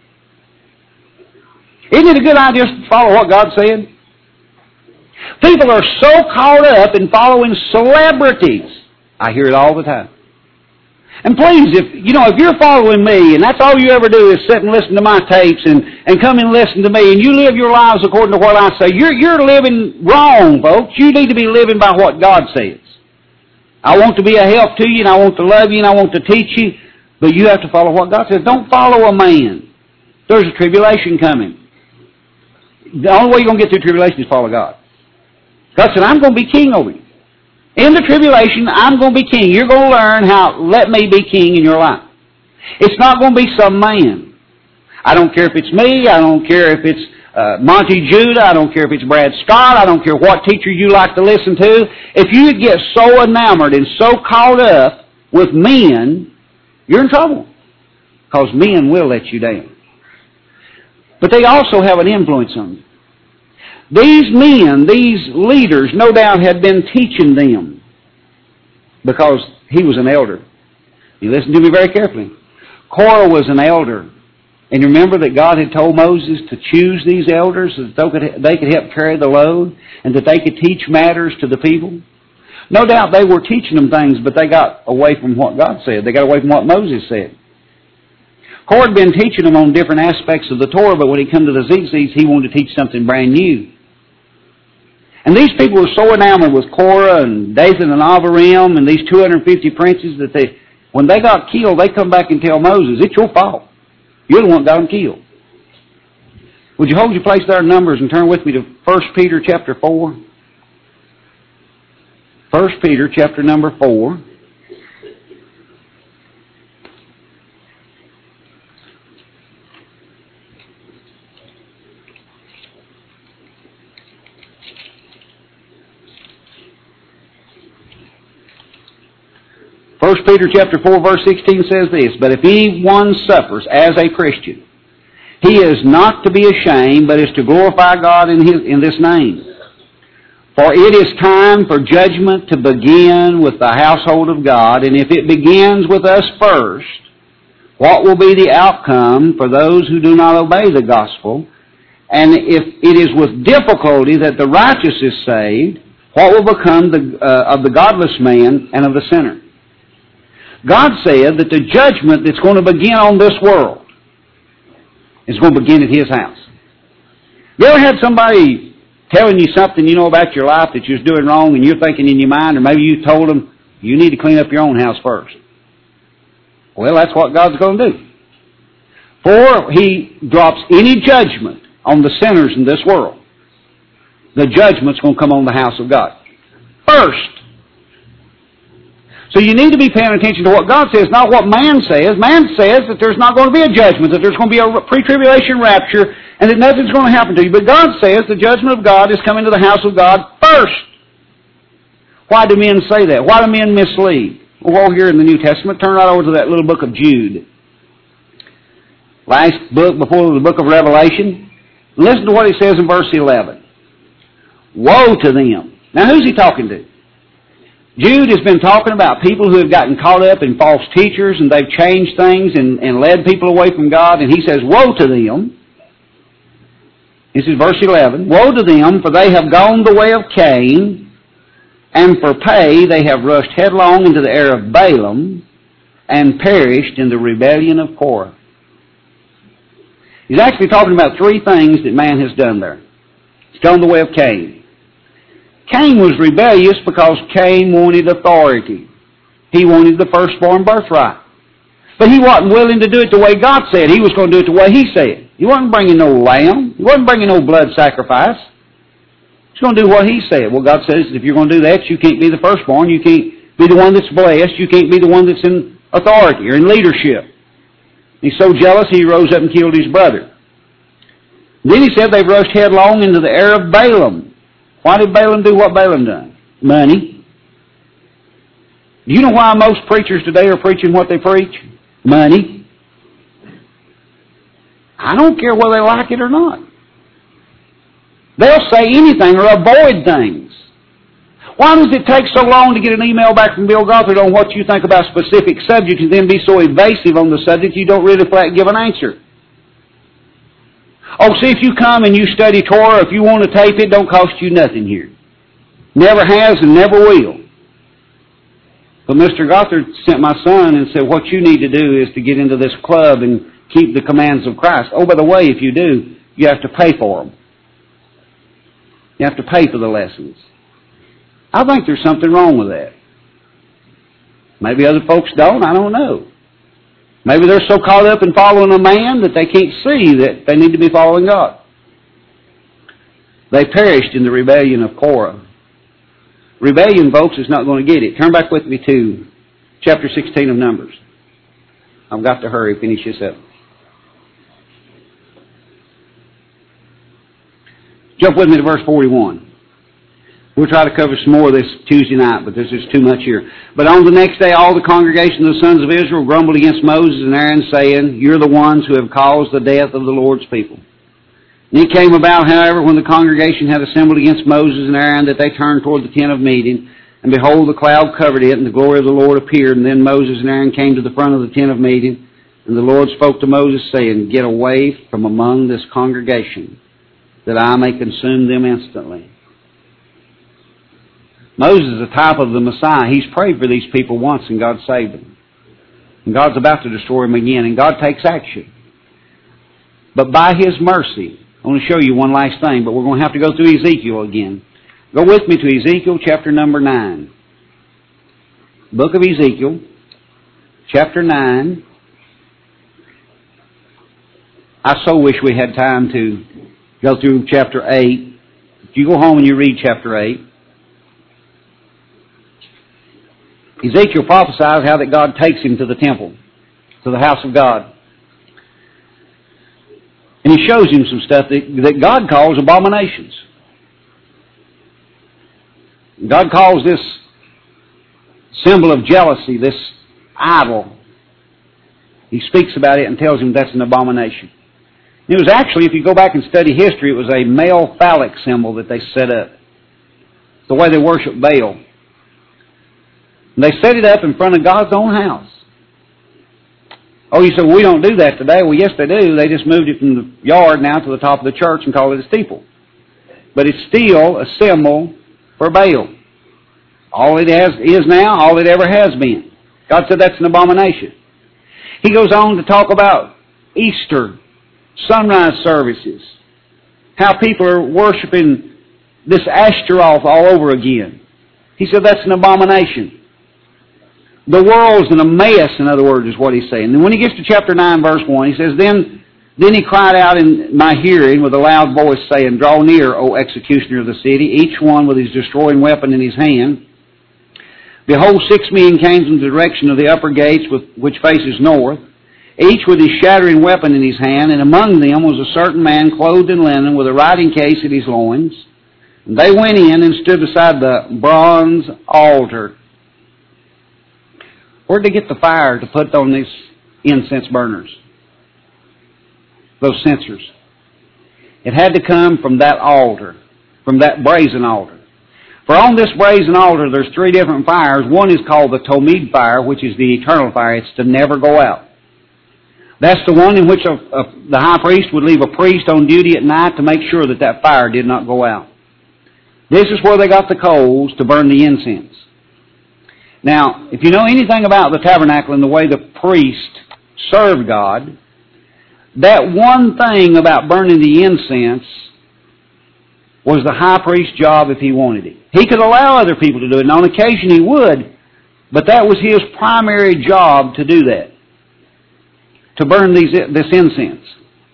Isn't it a good idea to follow what God said? People are so caught up in following celebrities. I hear it all the time. And please, if you're following me and that's all you ever do is sit and listen to my tapes and come and listen to me and you live your lives according to what I say, you're living wrong, folks. You need to be living by what God says. I want to be a help to you and I want to love you and I want to teach you, but you have to follow what God says. Don't follow a man. There's a tribulation coming. The only way you're going to get through tribulation is follow God. God said, I'm going to be king over you. In the tribulation, I'm going to be king. You're going to learn how let me be king in your life. It's not going to be some man. I don't care if it's me. I don't care if it's Monty Judah. I don't care if it's Brad Scott. I don't care what teacher you like to listen to. If you get so enamored and so caught up with men, you're in trouble. Because men will let you down. But they also have an influence on you. These men, these leaders, no doubt had been teaching them, because he was an elder. You listen to me very carefully. Korah was an elder. And you remember that God had told Moses to choose these elders so that they could help carry the load and that they could teach matters to the people. No doubt they were teaching them things, but they got away from what God said. They got away from what Moses said. Korah had been teaching them on different aspects of the Torah, but when he came to the Zizis, he wanted to teach something brand new. And these people were so enamored with Korah and Dathan and Abiram and these 250 princes that when they got killed, they come back and tell Moses, it's your fault. You're the one that got them killed. Would you hold your place there in Numbers and turn with me to 1 Peter chapter 4? 1 Peter chapter number 4. First Peter chapter 4 verse 16 says this, But if anyone suffers as a Christian, he is not to be ashamed, but is to glorify God in this name. For it is time for judgment to begin with the household of God, and if it begins with us first, what will be the outcome for those who do not obey the gospel? And if it is with difficulty that the righteous is saved, what will become of the godless man and of the sinner? God said that the judgment that's going to begin on this world is going to begin at His house. You ever had somebody telling you something you know about your life that you're doing wrong and you're thinking in your mind, or maybe you told them, you need to clean up your own house first? Well, that's what God's going to do. For He drops any judgment on the sinners in this world, the judgment's going to come on the house of God first. So you need to be paying attention to what God says, not what man says. Man says that there's not going to be a judgment, that there's going to be a pre-tribulation rapture, and that nothing's going to happen to you. But God says the judgment of God is coming to the house of God first. Why do men say that? Why do men mislead? Well, here in the New Testament, turn right over to that little book of Jude. Last book before the book of Revelation. Listen to what he says in verse 11. Woe to them. Now, who's he talking to? Jude has been talking about people who have gotten caught up in false teachers, and they've changed things and led people away from God, and he says, woe to them. This is verse 11. Woe to them, for they have gone the way of Cain, and for pay they have rushed headlong into the error of Balaam, and perished in the rebellion of Korah. He's actually talking about three things that man has done there. He's gone the way of Cain. Cain was rebellious because Cain wanted authority. He wanted the firstborn birthright. But he wasn't willing to do it the way God said. He was going to do it the way He said. He wasn't bringing no lamb. He wasn't bringing no blood sacrifice. He's going to do what He said. Well, God says if you're going to do that, you can't be the firstborn. You can't be the one that's blessed. You can't be the one that's in authority or in leadership. He's so jealous, he rose up and killed his brother. Then he said they've rushed headlong into the error of Balaam. Why did Balaam do what Balaam done? Money. Do you know why most preachers today are preaching what they preach? Money. I don't care whether they like it or not. They'll say anything or avoid things. Why does it take so long to get an email back from Bill Gothard on what you think about specific subjects and then be so evasive on the subject you don't really flat give an answer? Oh, see, if you come and you study Torah, if you want to tape it, don't cost you nothing here. Never has and never will. But Mr. Gothard sent my son and said, what you need to do is to get into this club and keep the commands of Christ. Oh, by the way, if you do, you have to pay for them. You have to pay for the lessons. I think there's something wrong with that. Maybe other folks don't, I don't know. Maybe they're so caught up in following a man that they can't see that they need to be following God. They perished in the rebellion of Korah. Rebellion, folks, is not going to get it. Turn back with me to chapter 16 of Numbers. I've got to hurry, finish this up. Jump with me to verse 41. We'll try to cover some more of this Tuesday night, but there's just too much here. But on the next day, all the congregation of the sons of Israel grumbled against Moses and Aaron, saying, you're the ones who have caused the death of the Lord's people. And it came about, however, when the congregation had assembled against Moses and Aaron, that they turned toward the tent of meeting. And behold, the cloud covered it, and the glory of the Lord appeared. And then Moses and Aaron came to the front of the tent of meeting. And the Lord spoke to Moses, saying, get away from among this congregation, that I may consume them instantly. Moses is a type of the Messiah. He's prayed for these people once and God saved them. And God's about to destroy them again, and God takes action. But by His mercy, I want to show you one last thing, but we're going to have to go through Ezekiel again. Go with me to Ezekiel chapter number 9. Book of Ezekiel, chapter 9. I so wish we had time to go through chapter 8. If you go home and you read chapter 8, Ezekiel prophesies how that God takes him to the temple, to the house of God. And He shows him some stuff that God calls abominations. God calls this symbol of jealousy, this idol. He speaks about it and tells him that's an abomination. It was actually, if you go back and study history, it was a male phallic symbol that they set up. It's the way they worship Baal. And they set it up in front of God's own house. Oh, you say, well, we don't do that today. Well, yes, they do. They just moved it from the yard now to the top of the church and call it a steeple. But it's still a symbol for Baal. All it is now, all it ever has been. God said that's an abomination. He goes on to talk about Easter, sunrise services, how people are worshiping this Ashtaroth all over again. He said that's an abomination. The world's in a mess, in other words, is what he's saying. And when he gets to chapter 9, verse 1, he says, Then he cried out in my hearing with a loud voice, saying, Draw near, O executioner of the city, each one with his destroying weapon in his hand. Behold, 6 men came from the direction of the upper gates, which faces north, each with his shattering weapon in his hand, and among them was a certain man clothed in linen, with a writing case at his loins. And they went in and stood beside the bronze altar. Where'd they get the fire to put on these incense burners? Those censers. It had to come from that altar, from that brazen altar. For on this brazen altar there's 3 different fires. One is called the Tomid fire, which is the eternal fire. It's to never go out. That's the one in which the high priest would leave a priest on duty at night to make sure that that fire did not go out. This is where they got the coals to burn the incense. Now, if you know anything about the tabernacle and the way the priest served God, that one thing about burning the incense was the high priest's job if he wanted it. He could allow other people to do it, and on occasion he would, but that was his primary job to do that, to burn this incense.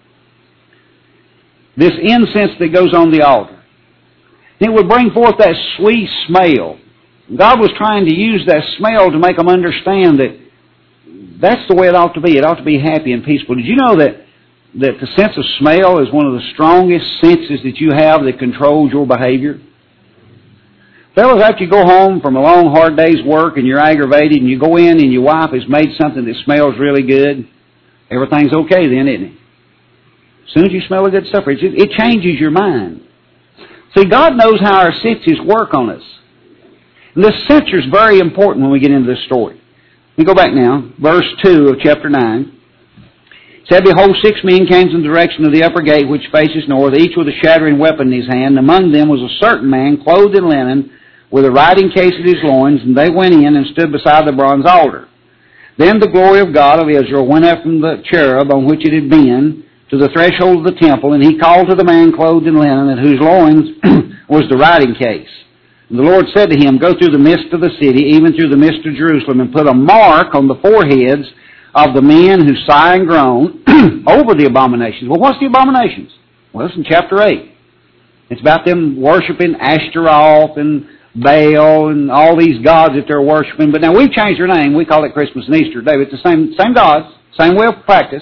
This incense that goes on the altar. It would bring forth that sweet smell. God was trying to use that smell to make them understand that that's the way it ought to be. It ought to be happy and peaceful. Did you know that the sense of smell is one of the strongest senses that you have that controls your behavior? Fellas, after you go home from a long, hard day's work and you're aggravated and you go in and your wife has made something that smells really good, everything's okay then, isn't it? As soon as you smell a good supper, it changes your mind. See, God knows how our senses work on us. And this censure is very important when we get into this story. We go back now, verse 2 of chapter 9. It said, Behold, 6 men came from the direction of the upper gate, which faces north, each with a shattering weapon in his hand. Among them was a certain man, clothed in linen, with a writing case at his loins, and they went in and stood beside the bronze altar. Then the glory of God of Israel went up from the cherub on which it had been to the threshold of the temple, and he called to the man clothed in linen, at whose loins was the writing case. And the Lord said to him, Go through the midst of the city, even through the midst of Jerusalem, and put a mark on the foreheads of the men who sigh and groan over the abominations. Well, what's the abominations? Well, it's in chapter 8. It's about them worshiping Ashtaroth and Baal and all these gods that they're worshiping. But now we've changed their name. We call it Christmas and Easter Day. It's the same gods, same way of practice.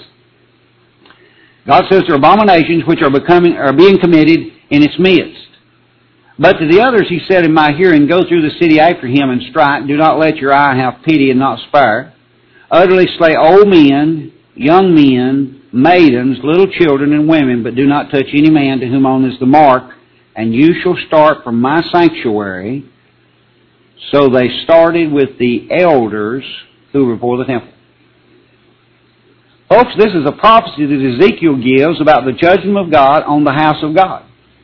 God says there are abominations which are being committed in its midst. But to the others he said in my hearing, Go through the city after him and strike. Do not let your eye have pity and not spare. Utterly slay old men, young men, maidens, little children, and women, but do not touch any man to whom on is the mark, and you shall start from my sanctuary. So they started with the elders who were before the temple. Folks, this is a prophecy that Ezekiel gives about the judgment of God on the house of God.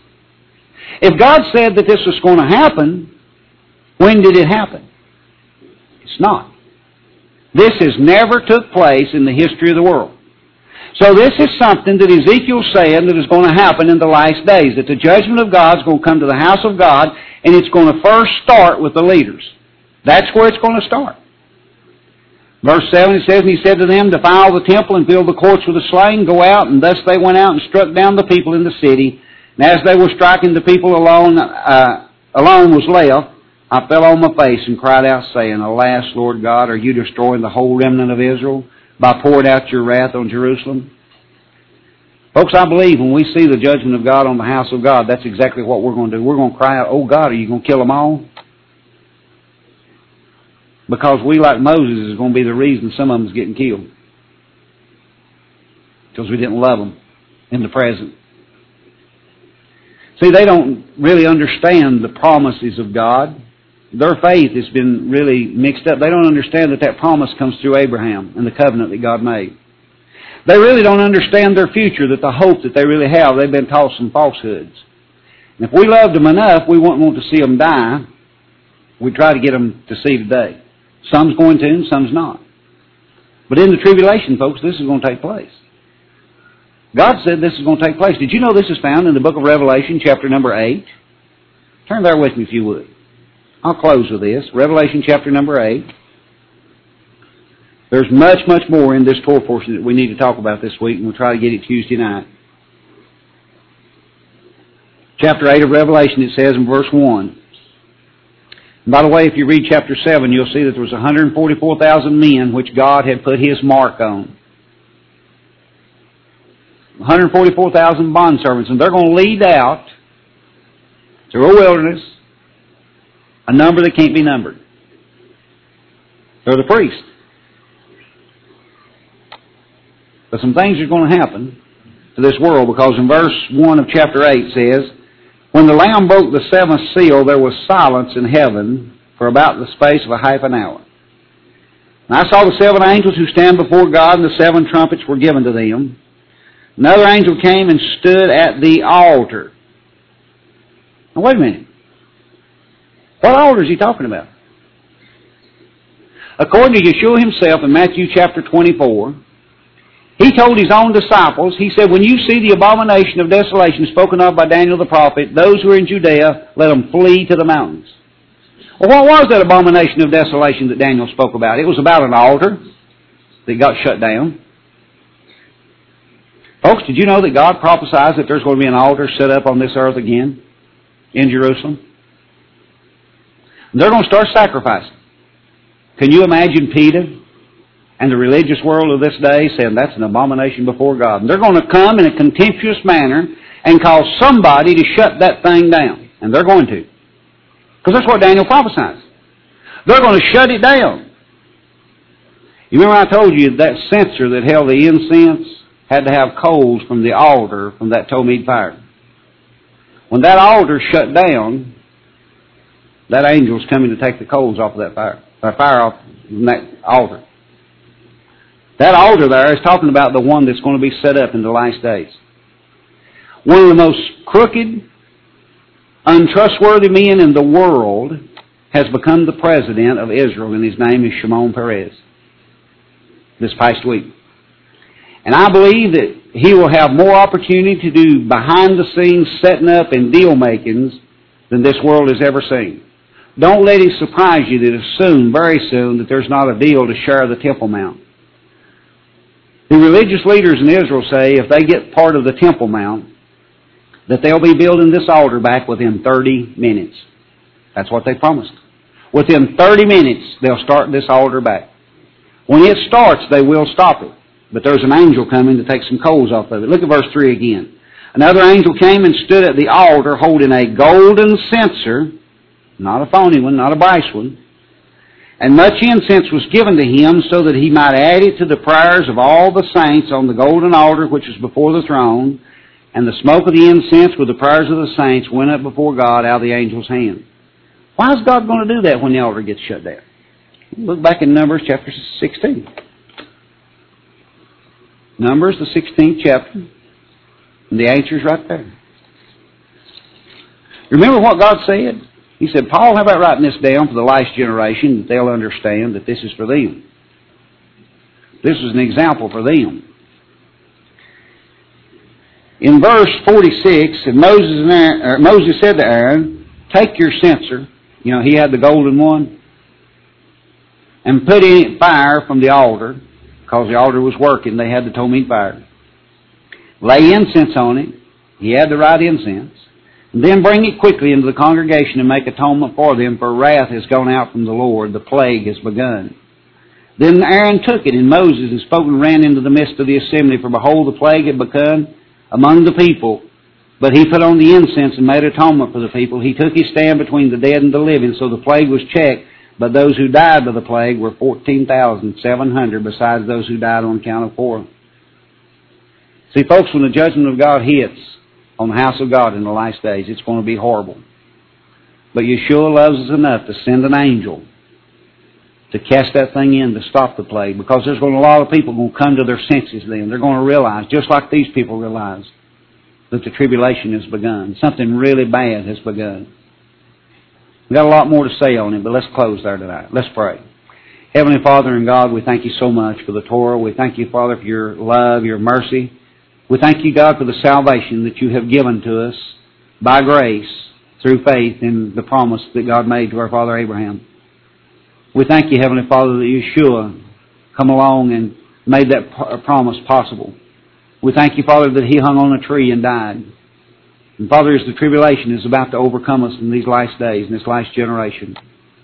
If God said that this was going to happen, when did it happen? It's not. This has never took place in the history of the world. So this is something that Ezekiel's saying that is going to happen in the last days, that the judgment of God is going to come to the house of God, and it's going to first start with the leaders. That's where it's going to start. Verse 7, it says, And he said to them, Defile the temple and fill the courts with the slain, go out. And thus they went out and struck down the people in the city. And as they were striking, the people alone was left. I fell on my face and cried out, saying, Alas, Lord God, are you destroying the whole remnant of Israel by pouring out your wrath on Jerusalem? Folks, I believe when we see the judgment of God on the house of God, that's exactly what we're going to do. We're going to cry out, Oh God, are you going to kill them all? Because we, like Moses, is going to be the reason some of them is getting killed. Because we didn't love them in the present. See, they don't really understand the promises of God. Their faith has been really mixed up. They don't understand that that promise comes through Abraham and the covenant that God made. They really don't understand their future, that the hope that they really have, they've been taught some falsehoods. And if we loved them enough, we wouldn't want to see them die. We'd try to get them to see today. Some's going to and some's not. But in the tribulation, folks, this is going to take place. God said this is going to take place. Did you know this is found in the book of Revelation, chapter number 8? Turn there with me if you would. I'll close with this. Revelation chapter number 8. There's much, much more in this Torah portion that we need to talk about this week, and we'll try to get it Tuesday night. Chapter 8 of Revelation, it says in verse 1, And by the way, if you read chapter 7, you'll see that there was 144,000 men which God had put His mark on. 144,000 bondservants, and they're going to lead out through a wilderness a number that can't be numbered. They're the priests. But some things are going to happen to this world, because in verse 1 of chapter 8 says, when the Lamb broke the seventh seal, there was silence in heaven for about the space of a half an hour. And I saw the seven angels who stand before God, and the seven trumpets were given to them. Another angel came and stood at the altar. Now wait a minute. What altar is he talking about? According to Yeshua himself in Matthew chapter 24, he told his own disciples, he said, when you see the abomination of desolation spoken of by Daniel the prophet, those who are in Judea, let them flee to the mountains. Well, what was that abomination of desolation that Daniel spoke about? It was about an altar that got shut down. Folks, did you know that God prophesies that there's going to be an altar set up on this earth again in Jerusalem? And they're going to start sacrificing. Can you imagine Peter and the religious world of this day saying that's an abomination before God? And they're going to come in a contemptuous manner and cause somebody to shut that thing down. And they're going to. Because that's what Daniel prophesies. They're going to shut it down. You remember I told you that censer that held the incense had to have coals from the altar from that Tomid fire. When that altar shut down, that angel's coming to take the coals off of that fire. That fire off from that altar. That altar there is talking about the one that's going to be set up in the last days. One of the most crooked, untrustworthy men in the world has become the president of Israel, and his name is Shimon Peres, this past week. And I believe that he will have more opportunity to do behind-the-scenes setting up and deal-makings than this world has ever seen. Don't let it surprise you that it's soon, very soon, that there's not a deal to share the Temple Mount. The religious leaders in Israel say if they get part of the Temple Mount, that they'll be building this altar back within 30 minutes. That's what they promised. Within 30 minutes, they'll start this altar back. When it starts, they will stop it. But there's an angel coming to take some coals off of it. Look at verse 3 again. Another angel came and stood at the altar holding a golden censer, not a phony one, not a brass one, and much incense was given to him so that he might add it to the prayers of all the saints on the golden altar which is before the throne, and the smoke of the incense with the prayers of the saints went up before God out of the angel's hand. Why is God going to do that when the altar gets shut down? Look back in Numbers chapter 16. Numbers, the 16th chapter, and the answer's right there. Remember what God said? He said, Paul, how about writing this down for the last generation that they'll understand that this is for them. This is an example for them. In verse 46, and Moses said to Aaron, take your censer, you know, he had the golden one, and put in it fire from the altar, because the altar was working, they had the Tomid fire. Lay incense on it, he had the right incense, and then bring it quickly into the congregation and make atonement for them, for wrath has gone out from the Lord, the plague has begun. Then Aaron took it, and Moses and spoke and ran into the midst of the assembly, for behold, the plague had begun among the people. But he put on the incense and made atonement for the people. He took his stand between the dead and the living, so the plague was checked. But those who died by the plague were 14,700, besides those who died on account of war. See, folks, when the judgment of God hits on the house of God in the last days, it's going to be horrible. But Yeshua loves us enough to send an angel to cast that thing in to stop the plague, because there's going to be a lot of people going to come to their senses then. They're going to realize, just like these people realize, that the tribulation has begun. Something really bad has begun. We've got a lot more to say on it, but let's close there tonight. Let's pray. Heavenly Father and God, we thank you so much for the Torah. We thank you, Father, for your love, your mercy. We thank you, God, for the salvation that you have given to us by grace through faith in the promise that God made to our father Abraham. We thank you, Heavenly Father, that Yeshua come along and made that promise possible. We thank you, Father, that he hung on a tree and died. And Father, as the tribulation is about to overcome us in these last days, in this last generation,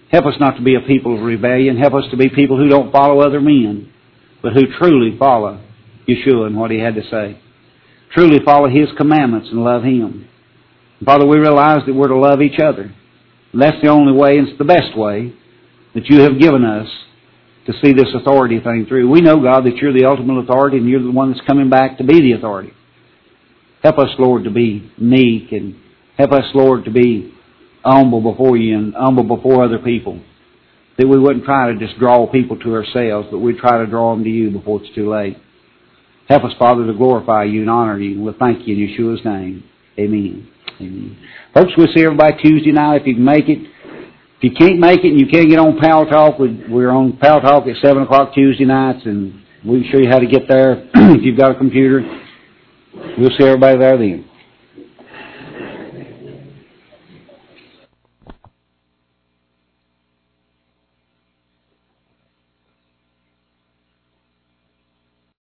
Help us not to be a people of rebellion. Help us to be people who don't follow other men, but who truly follow Yeshua and what He had to say. Truly follow His commandments and love Him. And Father, we realize that we're to love each other. And that's the only way, and it's the best way, that You have given us to see this authority thing through. We know, God, that You're the ultimate authority and You're the one that's coming back to be the authority. Help us, Lord, to be meek, and help us, Lord, to be humble before You and humble before other people. That we wouldn't try to just draw people to ourselves, but we'd try to draw them to You before it's too late. Help us, Father, to glorify You and honor You. And we'll thank You in Yeshua's name. Amen. Amen. Folks, we'll see everybody Tuesday night if you can make it. If you can't make it and you can't get on Power Talk, we're on Power Talk at 7 o'clock Tuesday nights, and we'll show you how to get there if you've got a computer. We'll see everybody there then.